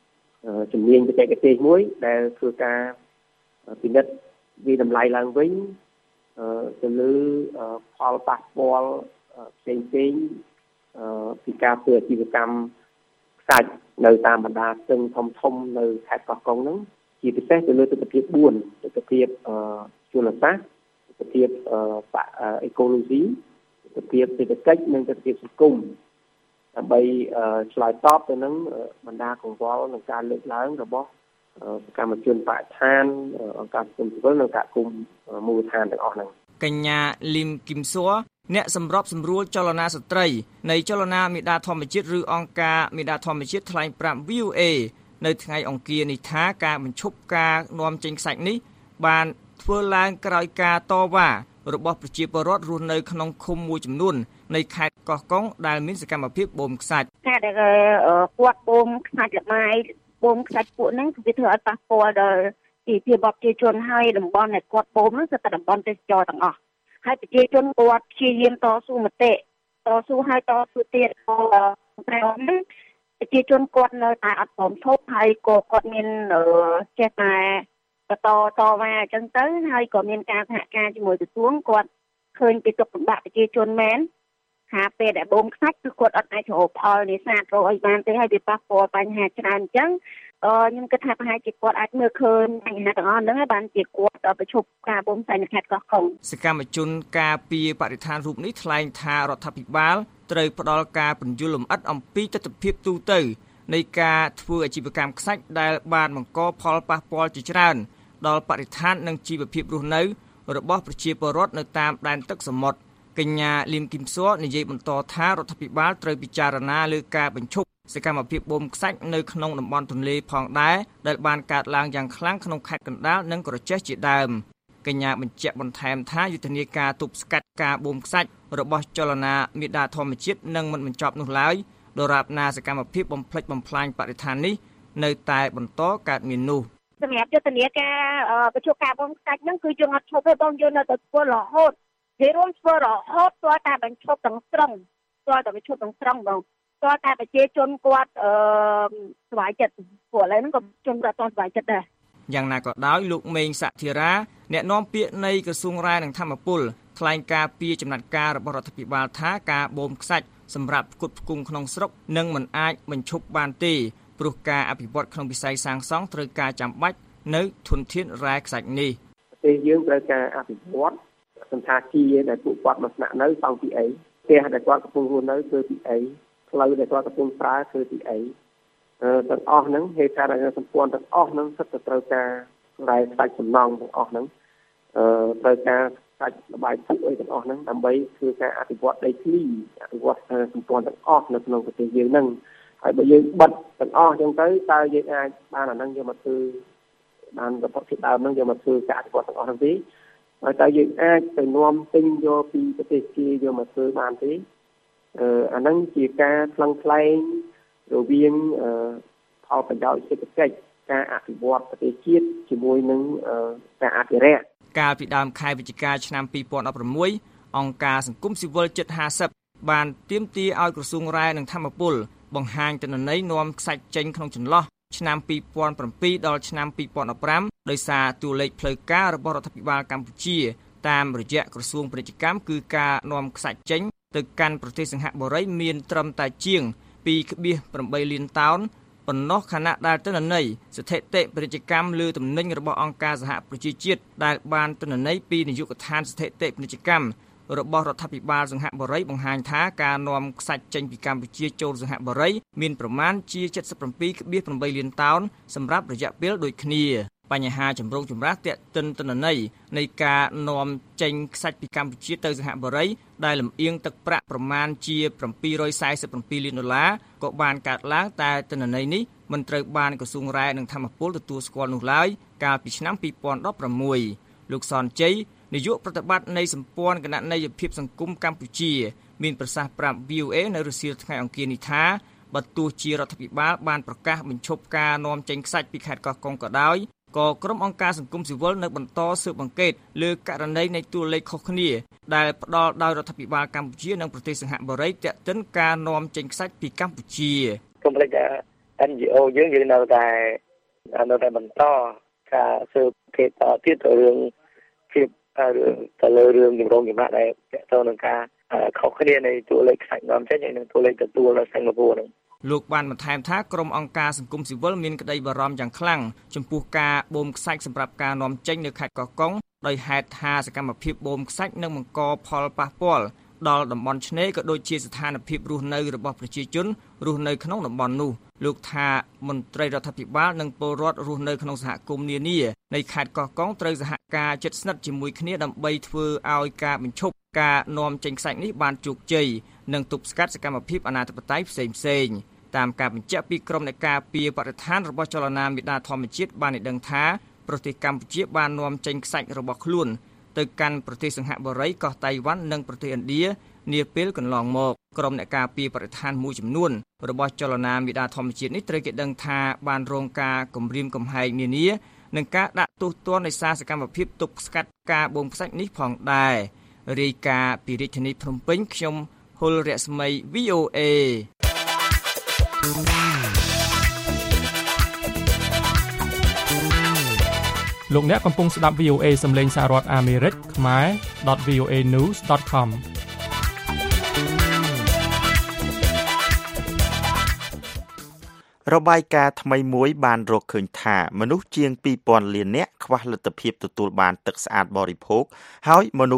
ជំនាញបច្ចេកទេសមួយដែលធ្វើការពិនិត្យវិតម្លៃឡើងវិញទៅលើផលប៉ះពាល់ផ្សេងៗពីការធ្វើអាជីវកម្មខ្សាច់នៅតាមបណ្ដាស្ទឹងធំនៅខេត្តកោះកុងហ្នឹងជាពិសេសទៅលើទិដ្ឋភាព4ទិដ្ឋភាពជលសាស្ត្រទិដ្ឋភាពអេកូឡូស៊ីទិដ្ឋភាពសេដ្ឋកិច្ចនិងទិដ្ឋភាពសង្គមដើម្បីឆ្លើយតបទៅនឹងបណ្ដាកង្វល់និងការលើកឡើងរបស់កម្មជនបរិស្ថានអង្គការសង្គមស៊ីវិលនិងសហគមន៍មូលដ្ឋានទាំងអស់ហ្នឹងកញ្ញាលឹមគឹមសួរអ្នកសម្របសម្រួលចលនាស្ត្រីនៃចលនាមេដាធម្មជាតិឬអង្គការមេដាធម្មជាតិថ្លែងប្រាប់ VOA នៅថ្ងៃអង្គារនេះថាការបញ្ឈប់ការនាំចេញខ្សាច់នេះបានធ្វើឡើងក្រោយការតវ៉ារបស់ប្រជាពលរដ្ឋរស់នៅក្នុងឃុំមួយចំនួននៃខេត្តកោះកុងដែលមានសកម្មភាពបូមខ្សាច់ការដែលគាត់បូមខ្សាច់លម៉ាយបូមខ្សាច់ពួកហ្នឹងគឺវាធ្វើឲ្យប៉ះពាល់ដល់ជីវភាពប្រជាជនហើយតំបន់ដែលគាត់បូមហ្នឹងគឺតែតំបន់ទេសចរទាំងអស់ហើយប្រជាជនគាត់ព្យាយាមតស៊ូមតិតស៊ូហើយតស៊ូទៀតតែហ្នឹងប្រជាជនគាត់នៅតែអត់ព្រមឈប់ហើយក៏គាត់មានចេះតែបន្តតវ៉ាអញ្ចឹងទៅហើយក៏មានការសហការជាមួយក្រសួងគាត់ឃើញពីទុក្ខលំបាកប្រជាជនមែនថាពេលដែលបូមខ្សាច់គឺគាត់អត់អាចរកផលនេសាទរកអីបានទេហើយវាប៉ះពាល់បញ្ហាច្រើនអញ្ចឹងខ្ញុំគិតថាប្រហែលជាគាត់អាចមើលឃើញបញ្ហាទាំងអស់ហ្នឹងហើយបានជាគាត់ប្រឈប់ការបូមខ្សាច់នៅខេត្តកោះកុងសកម្មជនការពារបរិស្ថានរូបនេះថ្លែងថារដ្ឋាភិបាលត្រូវផ្ដល់ការពន្យល់លម្អិតអំពីទស្សនវិជ្ជាទូទៅនៃការធ្វើអាជីវកម្មខ្សាច់ដែលបានបង្កផលប៉ះពាល់ជាច្រើនដល់បរិស្ថាននិងជីវភាពរស់នៅរបស់ប្រជាពលរដ្ឋនៅតាមដែនទឹកសមុទ្រកញ្ញាលឹមគឹមសួរនិយាយបន្តថារដ្ឋាភិបាលត្រូវពិចារណាលើការបញ្ឈប់សកម្មភាពបូមខ្សាច់នៅក្នុងតំបន់ទន្លេផងដែរដែលបានកើតឡើងយ៉ាងខ្លាំងក្នុងខេត្តកណ្ដាលនិងក្រចេះជាដើមកញ្ញាបញ្ជាក់បន្ថែមថាយុទ្ធនាការទប់ស្កាត់ការបូមខ្សាច់របស់ចលនាមេដាធម្មជាតិនឹងមិនបញ្ចប់នោះឡើយដរាបណាសកម្មភាពបំផ្លិចបំផ្លាញបរិស្ថាននេះនៅតែបន្តកើតមាននោះសម្រាប់យុទ្ធនាការបញ្ឈប់ការបូមខ្សាច់ហ្នឹងគឺយើងអត់ឈប់ទេបងយើងនៅតែធ្វើរហូតនិយាយរួមធ្វើរហូតទាល់តែបញ្ឈប់ទាំងស្រុងទាល់តែបញ្ឈប់ទាំងស្រុងបងទាល់តែប្រជាជនគាត់សុខចិត្តព្រោះឥឡូវហ្នឹងក៏ជនគាត់អត់សុខចិត្តដែរយ៉ាងណាក៏ដោយលោកមេងសធិរាអ្នកនាំពាក្យនៃក្រសួងរាយនិងធម្មពលថ្លែងការពីចំណាត់ការរបស់រដ្ឋាភិបាលថាការបូមខ្សាច់សម្រាប់ផ្គត់ផ្គង់ក្នុងស្រុកនឹងមិនអាចបញ្ឈប់បានទេព្រោះការអភិវឌ្ឍក្នុងវិស័យសាងសង់ត្រូវការចាំបាច់នៅធនធានរ៉ែខ្សាច់នេះប្រទេសយើងត្រូវការអភិវឌ្ឍសន្តាគារដែលពួកគាត់មកស្នាក់នៅសង់ពីអីផ្ទះដែលគាត់កំពុងរស់នៅគឺពីអីផ្លូវដែលគាត់កំពុងប្រើគឺពីអីទាំងអស់ហ្នឹងហេតុការណ៍សម្ព័ន្ធទាំងអស់ហ្នឹងសិតតែត្រូវការរ៉ែខ្សាច់សំណង់ទាំងអស់ហ្នឹងត្រូវការខ្សាច់លបាយទឹកអីទាំងអស់ហ្នឹងដើម្បីធ្វើការអភិវឌ្ឍដីធ្លីអភិវឌ្ឍសម្ព័ន្ធទាំងអស់នៅក្នុងប្រទេសយើងហ្នឹងហើយបើយើងបិទទាំងអស់អញ្ចឹងទៅតើយើងអាចបានអាហ្នឹងយកមកធ្វើបានប្រភពជាដើមហ្នឹងយកមកធ្វើការអភិវឌ្ឍទាំងអស់ហ្នឹងទេហើយតើយើងអាចទៅនាំទិញយកពីប្រទេសគេយកមកធ្វើបានទេអាហ្នឹងជាការថ្លឹងថ្លែងរវាងផលប្រយោជន៍សេដ្ឋកិច្ចការអភិវឌ្ឍប្រទេសជាតិជាមួយនឹងការអភិរក្សកាលពីដើមខែវិច្ឆិកាឆ្នាំ2016អង្គការសង្គមស៊ីវិលជិត50បានទាមទារឲ្យក្រសួងរ៉ែនិងធម្មពលបង្ហាញទិន្នន័យនាំខ្សាច់ចេញក្នុងចន្លោះឆ្នាំ2007ដល់ឆ្នាំ2015ដោយសារតួលេខផ្លូវការរបស់រដ្ឋាភិបាលកម្ពុជាតាមរយៈក្រសួងពាណិជ្ជកម្មគឺការនាំខ្សាច់ចេញទៅកាន់ប្រទេសសិង្ហបុរីមានត្រឹមតែជាង 2.8 លានតោនប៉ុណ្ណោះខណៈដែលទិន្នន័យស្ថិតិពាណិជ្ជកម្មលើទំនិញរបស់អង្គការសហប្រជាជាតិដែលបានទិន្នន័យពីនាយកដ្ឋានស្ថិតិពាណិជ្ជកម្មរបស់រដ្ឋាភិបាលសិង្ហបុរីបង្ហាញថាការនាំខ្សាច់ចេញពីកម្ពុជាចូលសិង្ហបុរីមានប្រមាណជា 77.8 លានតោនសម្រាប់រយៈពេលដូចគ្នាបញ្ហាចម្រូងចម្រាសទាក់ទិនទិន្នន័យនៃការនាំចេញខ្សាច់ពីកម្ពុជាទៅសិង្ហបុរីដែលលំអៀងទឹកប្រាក់ប្រមាណជា$747 លានក៏បានកើតឡើងតែទិន្នន័យនេះមិនត្រូវបានក្រសួងរ៉ែនិងធម្មពលទទួលស្គាល់នោះឡើយកាលពីឆ្នាំ2016លោកសនជ័យនាយកប្រតិបត្តិនៃសម្ព័ន្ធគណនេយ្យភាពសង្គមកម្ពុជាមានប្រសាសន៍ប្រាប់ VOA នៅរសៀលថ្ងៃអង្គារនេះថាបើទោះជារដ្ឋាភិបាលបានប្រកាសបញ្ឈប់ការនាំចេញខ្សាច់ពីខេត្តកោះកុងក៏ដោយក៏ក្រុមអង្គការសង្គមស៊ីវិលនៅបន្តស៊ើបអង្កេតលើករណីនៃតួលេខខុសគ្នាដែលផ្ដល់ដោយរដ្ឋាភិបាលកម្ពុជានិងប្រទេសសិង្ហបុរីទាក់ទិនការនាំចេញខ្សាច់ពីកម្ពុជាកុំភ្លេចថា NGO យើងនៅតែបន្តការស៊ើបគេតទៀតទៅរឿងភាពទៅលើរឿងជំរងចម្រាស់ដែលតទៅនឹងការខុសគ្នានៃតួលេខខ្សាច់នាំចេញហើយនិងតួលេខទទួលនៅសិង្ហបុរីហ្នឹងលោកបានបន្ថែមថាក្រុមអង្គការសង្គមស៊ីវិលមានក្តីបារម្ភយ៉ាងខ្លាំងចំពោះការបូមខ្សាច់សម្រាប់ការនាំចេញនៅខេត្តកោះកុងដោយហេតុថាសកម្មភាពបូមខ្សាច់នឹងបង្កផលប៉ះពាល់ដល់តំបន់ឆ្នេរក៏ដូចជាស្ថានភាពរស់នៅរបស់ប្រជាជនរស់នៅក្នុងតំបន់នោះលោកថាមន្ត្រីរដ្ឋាភិបាលនិងពលរដ្ឋរស់នៅក្នុងសហគមន៍នានានៃខេត្តកោះកុងត្រូវសហការជិតស្និទ្ធជាមួយគ្នាដើម្បីធ្វើឲ្យការបញ្ឈប់ការនាំចេញខ្សាច់នេះបានជោគជ័យនិងទប់ស្កាត់សកម្មភាពអនាធិបតេយ្យផ្សេងៗតាមការបញ្ជាក់ពីក្រុមអ្នកការពារបរិស្ថានរបស់ចលនាមេដាធម្មជាតិបានឲ្យដឹងថាប្រទេសកម្ពុជាបាននាំចេញខ្សាច់របស់ខ្លួនទៅកាន់ប្រទេសសិង្ហបុរីកោះតៃវ៉ាន់និងប្រទេសឥណ្ឌានាពេលកន្លងមកក្រុមអ្នកការពារបរិស្ថានមួយចំនួនរបស់ចលនាមេដាធម្មជាតិនេះត្រូវគេដឹងថាបានរងការគំរាមកំហែងនានានិងការដាក់ទោសទណ្ឌដោយសារសកម្មភាពទប់ស្កាត់ការបូមខ្សាច់នេះផងដែររាយការណ៍ពីរាជធានីភ្នំពេញខ្ញុំហុលរស្មី VOA លោកអ្នកកំពុងស្ដាប់ VOA សំឡេងសហរដ្ឋអាមេរិកខ្មែរ .voanews.com របាយការណ៍ថ្មីមួយបានរកឃើញថាមនុស្សជាង 2000 លាននាក់ខ្វះលទ្ធភាពទទួលបានទឹកស្អាតបរិភោគហើយមនុស្ស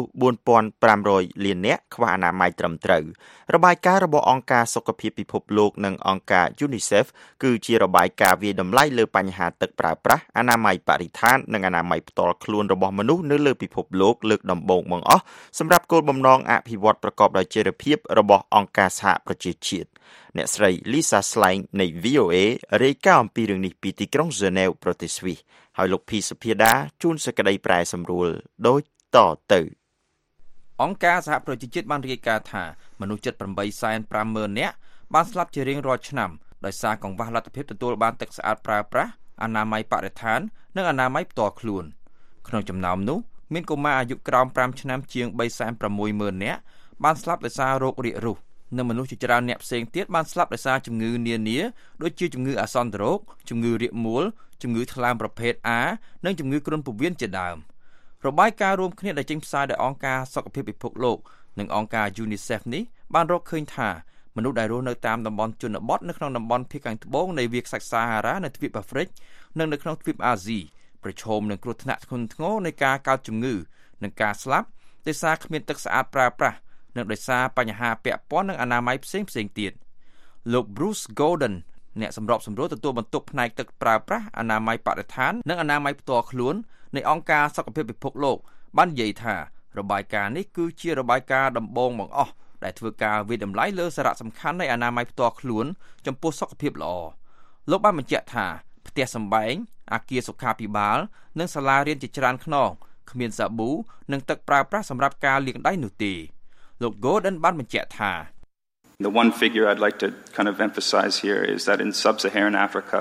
4500 លាននាក់ខ្វះអនាម័យត្រឹមត្រូវរបាយការណ៍របស់អង្គការសុខភាពពិភពលោកនិងអង្គការ UNICEF គឺជារបាយការណ៍វាយតម្លៃលើបញ្ហាទឹកប្រើប្រាស់អនាម័យបរិស្ថាននិងអនាម័យផ្ទាល់ខ្លួនរបស់មនុស្សនៅលើពិភពលោកលើកដំបូងបង្អស់សម្រាប់គោលបំណងអភិវឌ្ឍប្រកបដោយចីរភាពរបស់អង្គការសហប្រជាជាតិអ្នកស្រី Lisa Schlein នៃ VOA រាយការណ៍អំពីរឿងនេះពីទីក្រុង Geneva ប្រទេសស្វីសហើយលោកភីសុភាដាជួនសេចក្តីប្រែសម្រួលដូចតទៅអង្គការសហប្រជាជាតិបានរាយការណ៍ថាមនុស្សជិត 850,000 នាក់បានស្លាប់ជារៀងរាល់ឆ្នាំដោយសារកង្វះលទ្ធភាពទទួលបានទឹកស្អាតប្រើប្រាស់អនាម័យបរិស្ថាននិងអនាម័យផ្ទាល់ខ្លួនក្នុងចំណោមនោះមានកុមារអាយុក្រោម5ឆ្នាំជាង 360,000 នាក់បានស្លាប់ដោយសាររោគរាគរូសនិងមនុស្សជាច្រើនអ្នកផ្សេងទៀតបានស្លាប់ដោយសារជំងឺនានាដូចជាជំងឺអាសន្នរោគជំងឺរាគមួលជំងឺថ្លើមប្រភេទ A និងជំងឺគ្រុនពោះវៀនជាដើមរបាយការណ៍រួមគ្នាដែលចេញផ្សាយដោយអង្គការសុខភាពពិភពលោកនិងអង្គការ UNICEF នេះបានរកឃើញថាមនុស្សដែលរស់នៅតាមតំបន់ជនបទនៅក្នុងតំបន់ភាគខាងត្បូងនៃវាលខ្សាច់សាហារ៉ានៅទ្វីបអាហ្វ្រិកនិងនៅក្នុងទ្វីបអាស៊ីប្រឈមនឹងគ្រោះថ្នាក់ធ្ងន់ធ្ងរនៃការកើតជំងឺនិងការស្លាប់ដោយសារគ្មានទឹកស្អាតប្រើប្រាស់និងដោយសារបញ្ហាពាក់ព័ន្ធនឹងអនាម័យផ្សេងទៀតលោក Bruce Gordon អ្នកសម្របសម្រួលទទួលបន្ទុកផ្នែកទឹកប្រើប្រាស់អនាម័យបរិស្ថាននិងអនាម័យផ្ទាល់ខ្លួននៃអង្គការសុខភាពពិភពលោកបាននិយាយថារបាយការណ៍នេះគឺជារបាយការណ៍ដំបូងបង្អស់ដែលធ្វើការវិតម្លៃលើសារៈសំខាន់នៃអនាម័យផ្ទាល់ខ្លួនចំពោះសុខភាពល្អលោកបានបញ្ជាក់ថាផ្ទះសម្បែងអគារសុខាភិបាលនិងសាលារៀនជាច្រើនខ្នងគ្មានសាប៊ូនិងទឹកប្រើប្រាស់សម្រាប់ការលាងដៃនោះទេលោក Gordon បានបញ្ជាក់ថា The one figure I'd like to kind of emphasize here is that in sub-Saharan Africa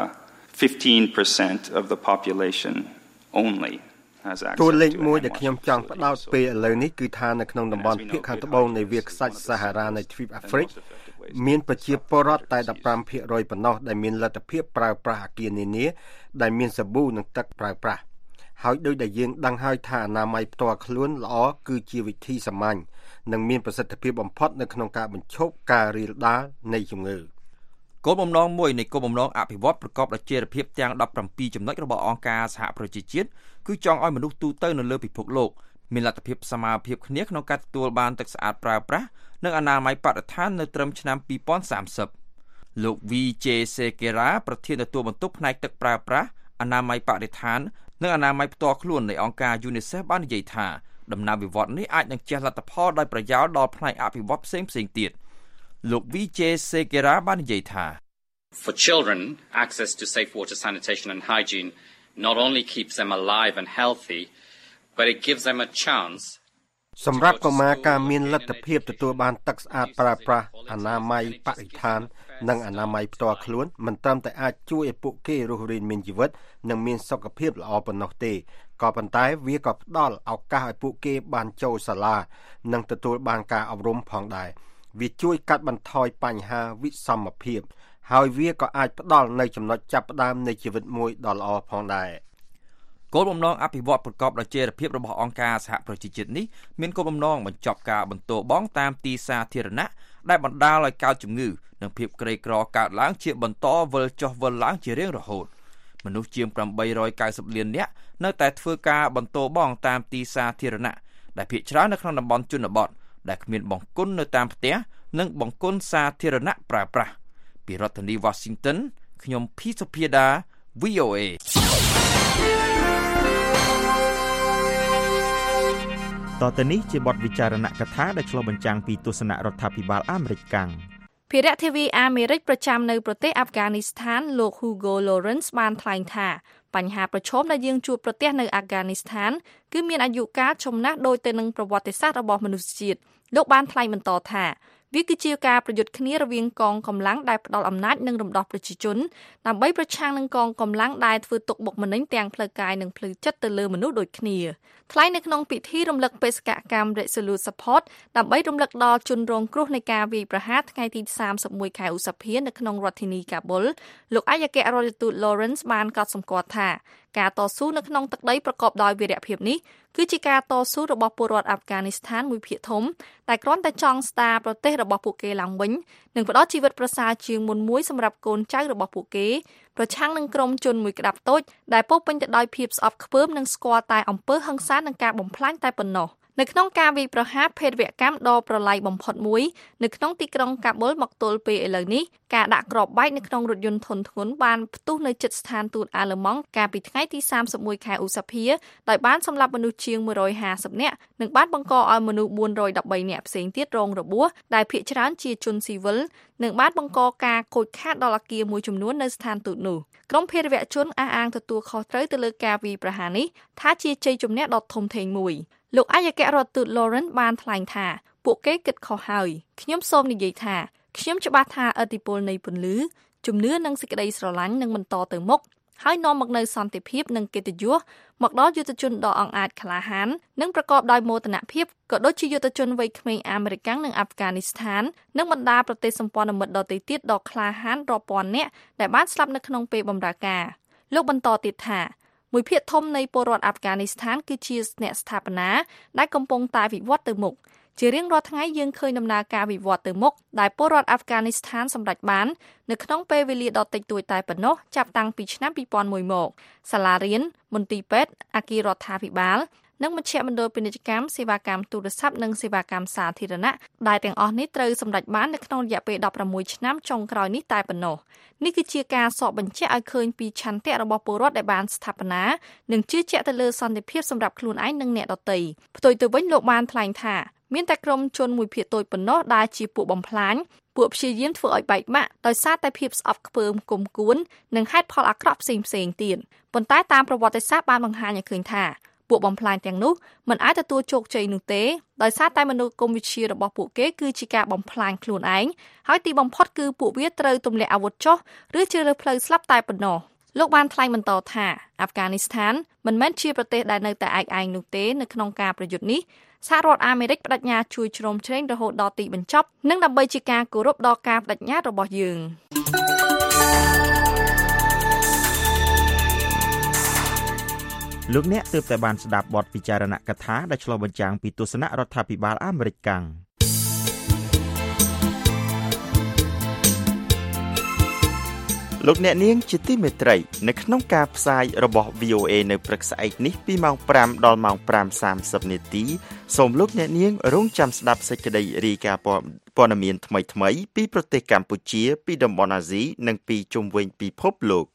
15% of the population only has access តួលេខមួយដែលខ្ញុំចង់ផ្ដោតពេលឥឡូវនេះគឺថានៅក្នុងតំបន់ភាគខាងត្បូងនៃវាលខ្សាច់សាហារ៉ានៃទ្វីបអាហ្វ្រិកមានប្រជាពលរដ្ឋតែ 15% ប៉ុណ្ណោះដែលមានលទ្ធភាពប្រើប្រាស់អគារនានាដែលមានសាប៊ូនិងទឹកប្រើប្រាស់ហើយដោយដែលយើងដឹងហើយថាអនាម័យផ្ទាល់ខ្លួនល្អគឺជាវិធីសាមញ្ញនិងមានប្រសិទ្ធភាពបំផុតនៅក្នុងការបញ្ឈប់ការរាលដាលនៃជំងឺគោលបំណងមួយនៃគោលបំណងអភិវឌ្ឍប្រកបដោយចីរភាពទាំង17ចំណុចរបស់អង្គការសហប្រជាជាតិគឺចង់ឲ្យមនុស្សទូទៅនៅលើពិភពលោកមានលទ្ធភាពសមាភិបគ្នាក្នុងការទទួលបានទឹកស្អាតប្រើប្រាស់និងអនាម័យបរិស្ថាននៅត្រឹមឆ្នាំ2030លោក VJ Sekera ប្រធានទទួលបន្ទុកផ្នែកទឹកប្រើប្រាស់អនាម័យបរិស្ថាននិងអនាម័យផ្ទាល់ខ្លួននៃអង្គការ UNICEF បាននិយាយថាដំណើរវិវត្តន៍នេះអាចនឹងជះលទ្ធផលដោយប្រយោលដល់ផ្នែកអភិវឌ្ឍផ្សេងទៀតលោក VJ Sekera បាននិយាយថា For children, access to safe water sanitation and hygiene not only keeps them alive and healthy, but it gives them a chance សម្រាប់កុមារការមានលទ្ធភាពទទួលបានទឹកស្អាតប្រើប្រាស់អនាម័យបរិស្ថាននិងអនាម័យផ្ទាល់ខ្លួនមិនត្រឹមតែអាចជួយឲ្យពួកគេរស់រានមានជីវិតនិងមានសុខភាពល្អប៉ុណ្ណោះទេក៏ប៉ុន្តែវាក៏ផ្ដល់ឱកាសឲ្យពួកគេបានចូលសាលានិងទទួលបានការអប់រំផងដែរវាជួយកាត់បន្ថយបញ្ហាវិសមភាពហើយវាក៏អាចផ្ដល់នៅចំណុចចាប់ផ្ដើមនៃជីវិតមួយដ៏ល្អផងដែរគោលបំណងអភិវឌ្ឍប្រកបដោយចីរភាពរបស់អង្គការសហប្រជាជាតិនេះមានគោលបំណងបញ្ចប់ការបន្ទោបង់តាមទីសាធារណៈដែលបណ្ដាលឲ្យកើតជំងឺនិងភាពក្រីក្រកើតឡើងជាបន្តវិលចុះវិលឡើងជារៀងរហូតមនុស្សជាង890លាននាក់នៅតែធ្វើការបន្ទោបង់តាមទីសាធារណៈដែលភាគច្រើននៅក្នុងតំបន់ជនបទដែលគ្មានបង្គន់នៅតាមផ្ទះនិងបង្គន់សាធារណៈប្រើប្រាស់ពីរដ្ឋធានី Washington ខ្ញុំភីសុភាដា VOA តទៅនេះជាបទវិចារណកថាដែលឆ្លុះបញ្ចាំងពីទស្សនៈរដ្ឋាភិបាលអាមេរិកកាំងភារៈធាវីអាមេរិកប្រចាំនៅប្រទេសអាហ្វហ្គានីស្ថានលោក Hugo Lawrence បានថ្លែងថាបញ្ហាប្រឈមដែលយើងជួបប្រទះនៅអាហ្វហ្គានីស្ថានគឺមានអាយុកាលចំណាស់ដូចទៅនឹងប្រវត្តិសាស្ត្ររបស់មនុស្សជាតិលោកបានថ្លែងបន្តថាវាគឺជាការប្រយុទ្ធគ្នារវាងកងកម្លាំងដែលផ្ដាល់អំណាចនិងរំដោះប្រជាជនដើម្បីប្រឆាំងនឹងកងកម្លាំងដែលធ្វើទុកបុកម្នេញទាំងផ្លូវកាយនិងផ្លូវចិត្តទៅលើមនុស្សដូចគ្នាថ្លែងនៅក្នុងពិធីរំលឹកបេសកកម្ម Resolute Support ដើម្បីរំលឹកដល់ជនរងគ្រោះនៃការវាយប្រហារថ្ងៃទី31 ខែឧសភានៅក្នុងរដ្ឋធានីកាប៊ុលលោកឯកអគ្គរដ្ឋទូត Lawrence បានកត់សម្គាល់ថាការតស៊ូនៅក្នុងទឹកដីប្រកបដោយវីរភាពនេះគឺជាការតស៊ូរបស់ពលរដ្ឋអាហ្វហ្គានីស្ថានមួយភាគធំតែគ្រាន់តែចង់ស្ដារប្រទេសរបស់ពួកគេឡើងវិញនិងផ្ដល់ជីវិតប្រសើរជាងមុនមួយសម្រាប់កូនចៅរបស់ពួកគេប្រឆាំងនឹងក្រុមជនមួយក្តាប់តូចដែលពោរពេញទៅដោយភាពស្អប់ខ្ពើមនិងស្គាល់តែអំពើហិង្សានិងការបំផ្លាញតែប៉ុណ្ណោះនៅក្នុងការវាយប្រហារភេរវកម្មដ៏ប្រឡាយបំផុតមួយនៅក្នុងទីក្រុងកាប៊ុលមកទល់ពេលឥឡូវនេះការដាក់គ្រាប់បែកនៅក្នុងរថយន្តធុនធ្ងន់បានផ្ទុះនៅជិតស្ថានទូតអាល្លឺម៉ង់កាលពីថ្ងៃទី31 ខែឧសភាដោយបានសម្លាប់មនុស្សជាង150នាក់និងបានបង្កឲ្យមនុស្ស413នាក់ផ្សេងទៀតរងរបួសដែលភាគច្រើនជាជនស៊ីវិលនិងបានបង្កការខូចខាតដល់អគារមួយចំនួននៅស្ថានទូតនោះក្រុមភេរវជនអះអាងទទួលខុសត្រូវទៅលើការវាយប្រហារនេះថាជាជ័យជំនះដ៏ធំធេងមួយលោកឯកអគ្គរដ្ឋទូត Lawrence បានថ្លែងថាពួកគេគិតខុសហើយខ្ញុំសូមនិយាយថាខ្ញុំច្បាស់ថាឥទ្ធិពលនៃពន្លឺជំនឿនិងសេចក្តីស្រឡាញ់នឹងបន្តទៅមុខហើយនាំមកនូវសន្តិភាពនិងកិត្តិយសមកដល់យុទ្ធជនដ៏អង្អាចក្លាហាននិងប្រកបដោយមោទនភាពក៏ដូចជាយុទ្ធជនវ័យក្មេងអាមេរិកនិងអាហ្វហ្គានីស្ថាននិងបណ្ដាប្រទេសសម្ព័ន្ធមិត្តដទៃទៀតដ៏ក្លាហានរាប់ពាន់នាក់ដែលបានស្លាប់នៅក្នុងពេលបម្រើការលោកបន្តទៀតថាមួយភាគធំនៃពលរដ្ឋអាហ្វហ្គានីស្ថានគឺជាអ្នកស្ថាបនាដែលកំពុងតែវិវត្តទៅមុខជារៀងរាល់ថ្ងៃយើងឃើញដំណើរការវិវត្តទៅមុខដែលពលរដ្ឋអាហ្វហ្គានីស្ថានសម្រេចបាននៅក្នុងពេលវេលាដ៏តិចតួចតែប៉ុណ្ណោះចាប់តាំងពីឆ្នាំ2001មកសាលារៀនមន្ទីរពេទ្យអគាររដ្ឋាភិបាលនិងមជ្ឈមណ្ឌលពាណិជ្ជកម្មសេវាកម្មទូរស័ព្ទនិងសេវាកម្មសាធារណៈដែលទាំងអស់នេះត្រូវសម្រេចបាននៅក្នុងរយៈពេល16ឆ្នាំចុងក្រោយនេះតែប៉ុណ្ណោះនេះគឺជាការសកបញ្ជាក់ឲ្យឃើញពីឆន្ទៈរបស់ពលរដ្ឋដែលបានស្ថាបនានិងជឿជាក់ទៅលើសន្តិភាពសម្រាប់ខ្លួនឯងនិងអ្នកដទៃផ្ទុយទៅវិញលោកបានថ្លែងថាមានតែក្រុមជនមួយភាគតូចប៉ុណ្ណោះដែលជាពួកបំផ្លាញពួកព្យាយាមធ្វើឲ្យបែកបាក់ដោយសារតែភាពស្អប់ខ្ពើមគុំគួននិងហេតុផលអាក្រក់ផ្សេងៗទៀតប៉ុន្តែតាមប្រវត្តិសាស្ត្របានបង្ហាញឲ្យឃើញថាពួកបំផ្លាញទាំងនោះមិនអាចទទួលជោគជ័យនោះទេដោយសារតែមនោគមវិជ្ជារបស់ពួកគេគឺជាការបំផ្លាញខ្លួនឯងហើយទីបំផុតគឺពួកវាត្រូវទម្លាក់អាវុធចុះឬជ្រើសរើសផ្លូវស្លាប់តែប៉ុណ្ណោះលោកបានថ្លែងបន្តថាអាហ្វហ្គានីស្ថានមិនមែនជាប្រទេសដែលនៅតែឯកឯងនោះទេនៅក្នុងការប្រយុទ្ធនេះសហរដ្ឋអាមេរិកបដិញ្ញាជួយជ្រោមជ្រែងរហូតដល់ទីបញ្ចប់និងដើម្បីជាការគោរពដល់ការបដិញ្ញារបស់យើងលោកអ្នកទើបតែបានស្ដាប់បទពិចារណកថាដែលឆ្លុះបញ្ចាំងពីទស្សនៈរដ្ឋាភិបាលអាមេរិកកាំងលោកអ្នកនាងជាទីមេត្រីនៅក្នុងការផ្សាយរបស់ VOA នៅព្រឹកស្អែកនេះពីម៉ោង5ដល់ម៉ោង 5:30 នាទីសូមលោកអ្នកនាងរងចាំស្ដាប់សេចក្តីរាយការណ៍ព័ត៌មានថ្មីៗពីប្រទេសកម្ពុជាពីតំបន់អាស៊ីនិងពីជុំវិញពិភពលោក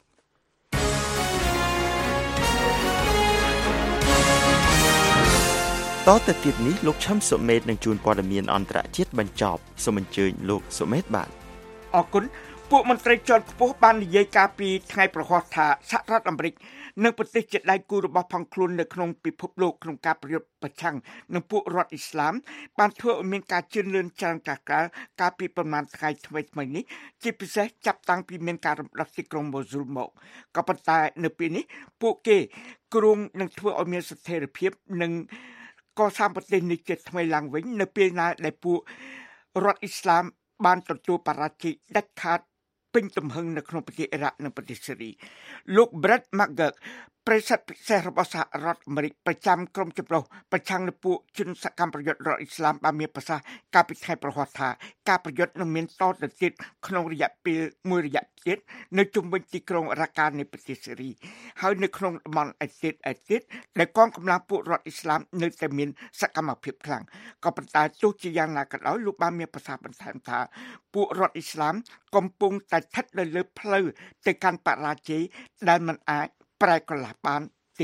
តទៅទៀតនេះលោកឈឹមសុមេតនឹងជួនព័ត៌មានអន្តរជាតិបញ្ចប់សូមអញ្ជើញលោកសុមេតបាទអរគុណពួកមន្ត្រីជាន់ខ្ពស់បាននិយាយកាលពីថ្ងៃប្រហ័សថាសហរដ្ឋអាមេរិកនិងប្រទេសជាដៃគូរបស់ផងខ្លួននៅក្នុងពិភពលោកក្នុងការប្រយុទ្ធប្រឆាំងនឹងពួករដ្ឋអ៊ីស្លាមបានធ្វើឲ្យមានការជឿនលឿនច្រើនកាលពីប្រមាណថ្ងៃថ្មីនេះជាពិសេសចាប់តាំងពីមានការរំដោះទីក្រុងម៉ូស៊ូលមកក៏ប៉ុន្តែនៅពេលនេះពួកគេគ្រោងនឹងធ្វើឲ្យមានស្ថិរភាពនិងកសាងប្រទេសនេះជាថ្មីឡើងវិញនៅពេលណាដែលពួករដ្ឋអ៊ីស្លាមបានទទួលបរាជ័យដាច់ខាតពេញទំហឹងនៅក្នុងប្រទេសអ៊ីរ៉ាក់និងប្រទេសស៊េរីលោក Brett McGurk ប្រិយពិសេសរបស់សហរដ្ឋអាមេរិកប្រចាំក្រុមចម្រុះប្រឆាំងនឹងពួកជនសកម្មប្រយុទ្ធរដ្ឋអ៊ីស្លាមបានមានប្រសាសន៍កាលពីថ្ងៃប្រហ័សថាការប្រយុទ្ធនឹងមានតទៅទៀតក្នុងរយៈពេលមួយរយៈទៀតនៅជុំវិញទីក្រុងរ៉ាកានៃប្រទេសស៊េរីហើយនៅក្នុងតំបន់អេទៀតដែលកងកម្លាំងពួករដ្ឋអ៊ីស្លាមនៅតែមានសកម្មភាពខ្លាំងក៏ប៉ុន្តែទោះជាយ៉ាងណាក៏ដោយលោកបានមានប្រសាសន៍បន្ថែមថាពួករដ្ឋអ៊ីស្លាមកំពុងតែស្ថិតនៅលើផ្លូវទៅកាន់បរាជ័យដែលមិនអាចប្រែកន្លះបានទេ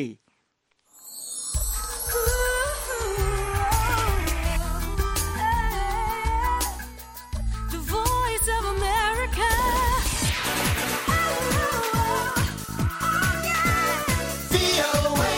The Voice of America VOA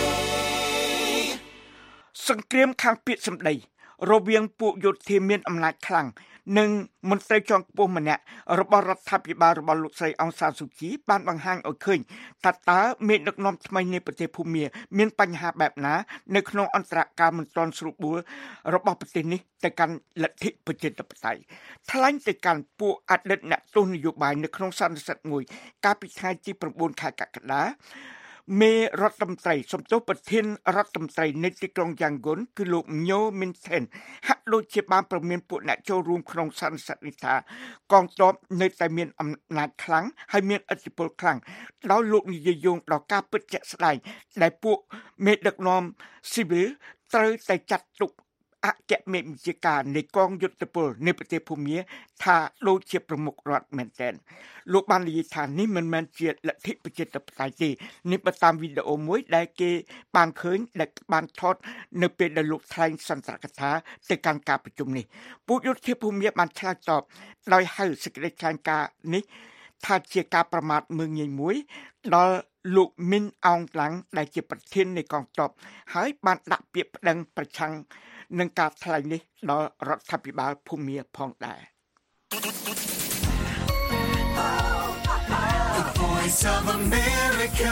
សង្គ្រាមខាងពាក្យសម្ដីរវាងពួកយោធាមានអំណាចខ្លាំងនិងមន្ត្រីជាន់ខ្ពស់ម្នាក់របស់រដ្ឋាភិបាលរបស់លោកស្រីអង្សានស៊ូជីបានបង្ហាញឲ្យឃើញថាតើមេដឹកនាំថ្មីនៃប្រទេសភូមាមានបញ្ហាបែបណានៅក្នុងអន្តរការមិនទាន់ស្រួលបួលរបស់ប្រទេសនេះទៅកាន់លទ្ធិប្រជាធិបតេយ្យថ្លែងទៅកាន់ពួកអតីតអ្នកទស្សនយោបាយនៅក្នុងសន្និសីទមួយកាលពីថ្ងៃទី9ខែកក្កដាមេរដ្ឋមន្ត្រីសំទោសប្រធានរដ្ឋមន្ត្រីនៃទីក្រុងយ៉ាងហ្គុនគឺលោកញ៉ូមីនថេនហាក់ដូចជាបានប្រមានពួកអ្នកចូលរួមក្នុងសន្និសីទនេះថាកងទ័ពនៅតែមានអំណាចខ្លាំងហើយមានឥទ្ធិពលខ្លាំងដោយលោកនិយាយយោងដល់ការពិតជាក់ស្ដែងដែលពួកមេដឹកនាំស៊ីវិលត្រូវតែចាត់ទុកអគ្គមេបញ្ជាការនៃកងយុទ្ធពលនៃប្រទេសភូមាថាដូចជាប្រមុខរដ្ឋមែនទែនលោកបាននិយាយថានេះមិនមែនជាលទ្ធិប្រជាធិបតេយ្យទេនេះបើតាមវីដេអូមួយដែលគេបានឃើញដែលបានថតនៅពេលដែលលោកថ្លែងសន្ទរកថាទៅកាន់ការប្រជុំនេះពួកយោធាភូមាបានឆ្លើយតបដោយហៅសេចក្តីថ្លែងការណ៍នេះថាជាការប្រមាថមើលងាយមួយដល់លោកមីនអងឡាំងដែលជាប្រធាននៃកងទ័ពហើយបានដាក់ពាក្យប្តឹងប្រឆាំងនឹងការថ្លែងនេះដល់រដ្ឋាភិបាលភូមាផងដែរ The Voice of America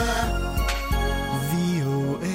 VOA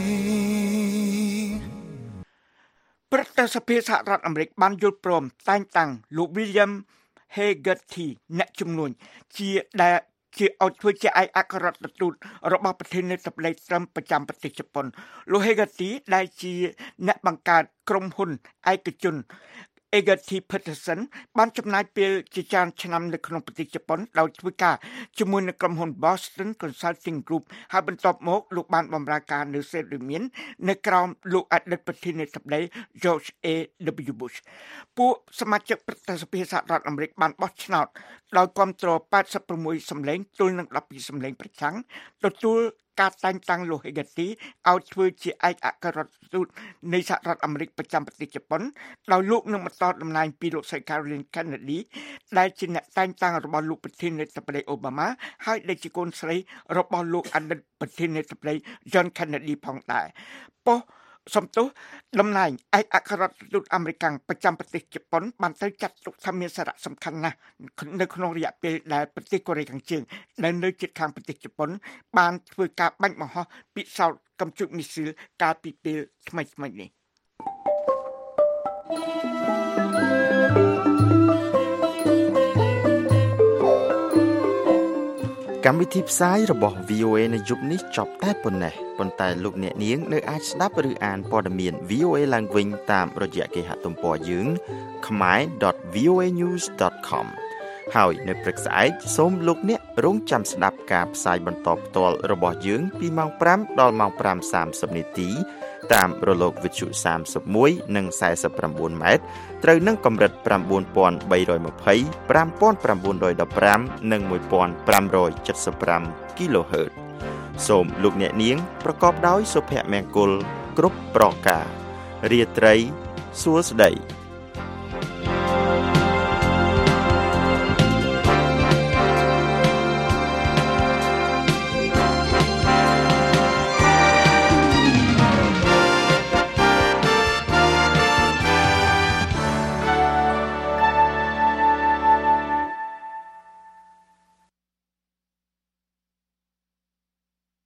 ព្រឹទ្ធសភាសហរដ្ឋអាមេរិកបានយល់ព្រមតែងតាំងលោក William Hagerty អ្នកជំនួញជាឲ្យធ្វើជាឯកអគ្គរដ្ឋទូតរបស់ប្រធានាធិបតីត្រឹមប្រចាំប្រទេសជប៉ុនលោក Hagerty ដែលជាអ្នកបង្កើតក្រុមហ៊ុនឯកជន Hagerty Peterson បានចំណាយពេលជាច្រើនឆ្នាំនៅក្នុងប្រទេសជប៉ុនដោយធ្វើការជាមួយនឹងក្រុមហ៊ុន Boston Consulting Group ហើយបន្ទាប់មកលោកបានបម្រើការនៅសេរីមាននៅក្រោមលោកអតីតប្រធានាធិបតី George A.W. Bush ពួកសមាជិកព្រឹទ្ធសភាសហរដ្ឋអាមេរិកបានបោះឆ្នោតដោយគាំទ្រ86សម្លេងទល់នឹង12សម្លេងប្រឆាំងទទួលការតែងតាំងលោក Hagerty ឲ្យធ្វើជាឯកអគ្គរដ្ឋទូតនៃសហរដ្ឋអាមេរិកប្រចាំប្រទេសជប៉ុនដោយលោកនឹងបន្តតំណែងពីលោកស្រី Caroline Kennedy ដែលជាអ្នកតែងតាំងរបស់លោកប្រធានាធិបតី Obama ហើយដែលជាកូនស្រីរបស់លោកអតីតប្រធានាធិបតី John Kennedy ផងដែរប៉ុស្តិ៍សំទោសតំណែងឯកអគ្គរដ្ឋទូតអាមេរិកប្រចាំប្រទេសជប៉ុនបានទៅចាត់ទុកថាមានសារៈសំខាន់ណាស់នៅក្នុងរយៈពេលដែលប្រទេសកូរ៉េខាងជើងដែលនៅជិតខាងប្រទេសជប៉ុនបានធ្វើការបាញ់បង្ហោះពិសោធន៍កំជុកមីស៊ីលកាលពីពេលថ្មីៗនេះកម្មវិធីផ្សាយរបស់ VOA នៅយប់នេះចប់តែប៉ុណ្ណេះប៉ុន្តែលោកអ្នកនាងនៅអាចស្ដាប់ឬអានព័ត៌មាន VOA ឡើងវិញតាមរយៈគេហទំព័រយើង khmer.voanews.com ហើយនៅព្រឹកស្អែកសូមលោកអ្នករងចាំស្ដាប់ការផ្សាយបន្តផ្ទាល់របស់យើងពីម៉ោង5ដល់ម៉ោង 5:30 នាទីតាមរលកវិទ្យុ31និង49ម៉ែត្រត្រូវនឹងកម្រិត 9320 5915 និង 1575 kHz សូមលោកអ្នកនាងប្រកបដោយសុភមង្គលគ្រប់ប្រការរាត្រីសួស្តី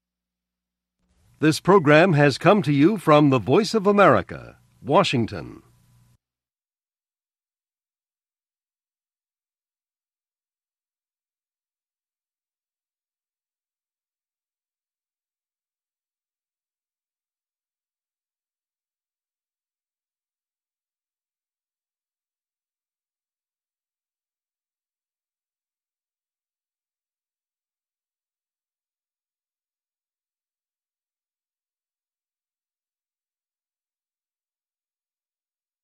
This program has come to you from the Voice of America, Washington.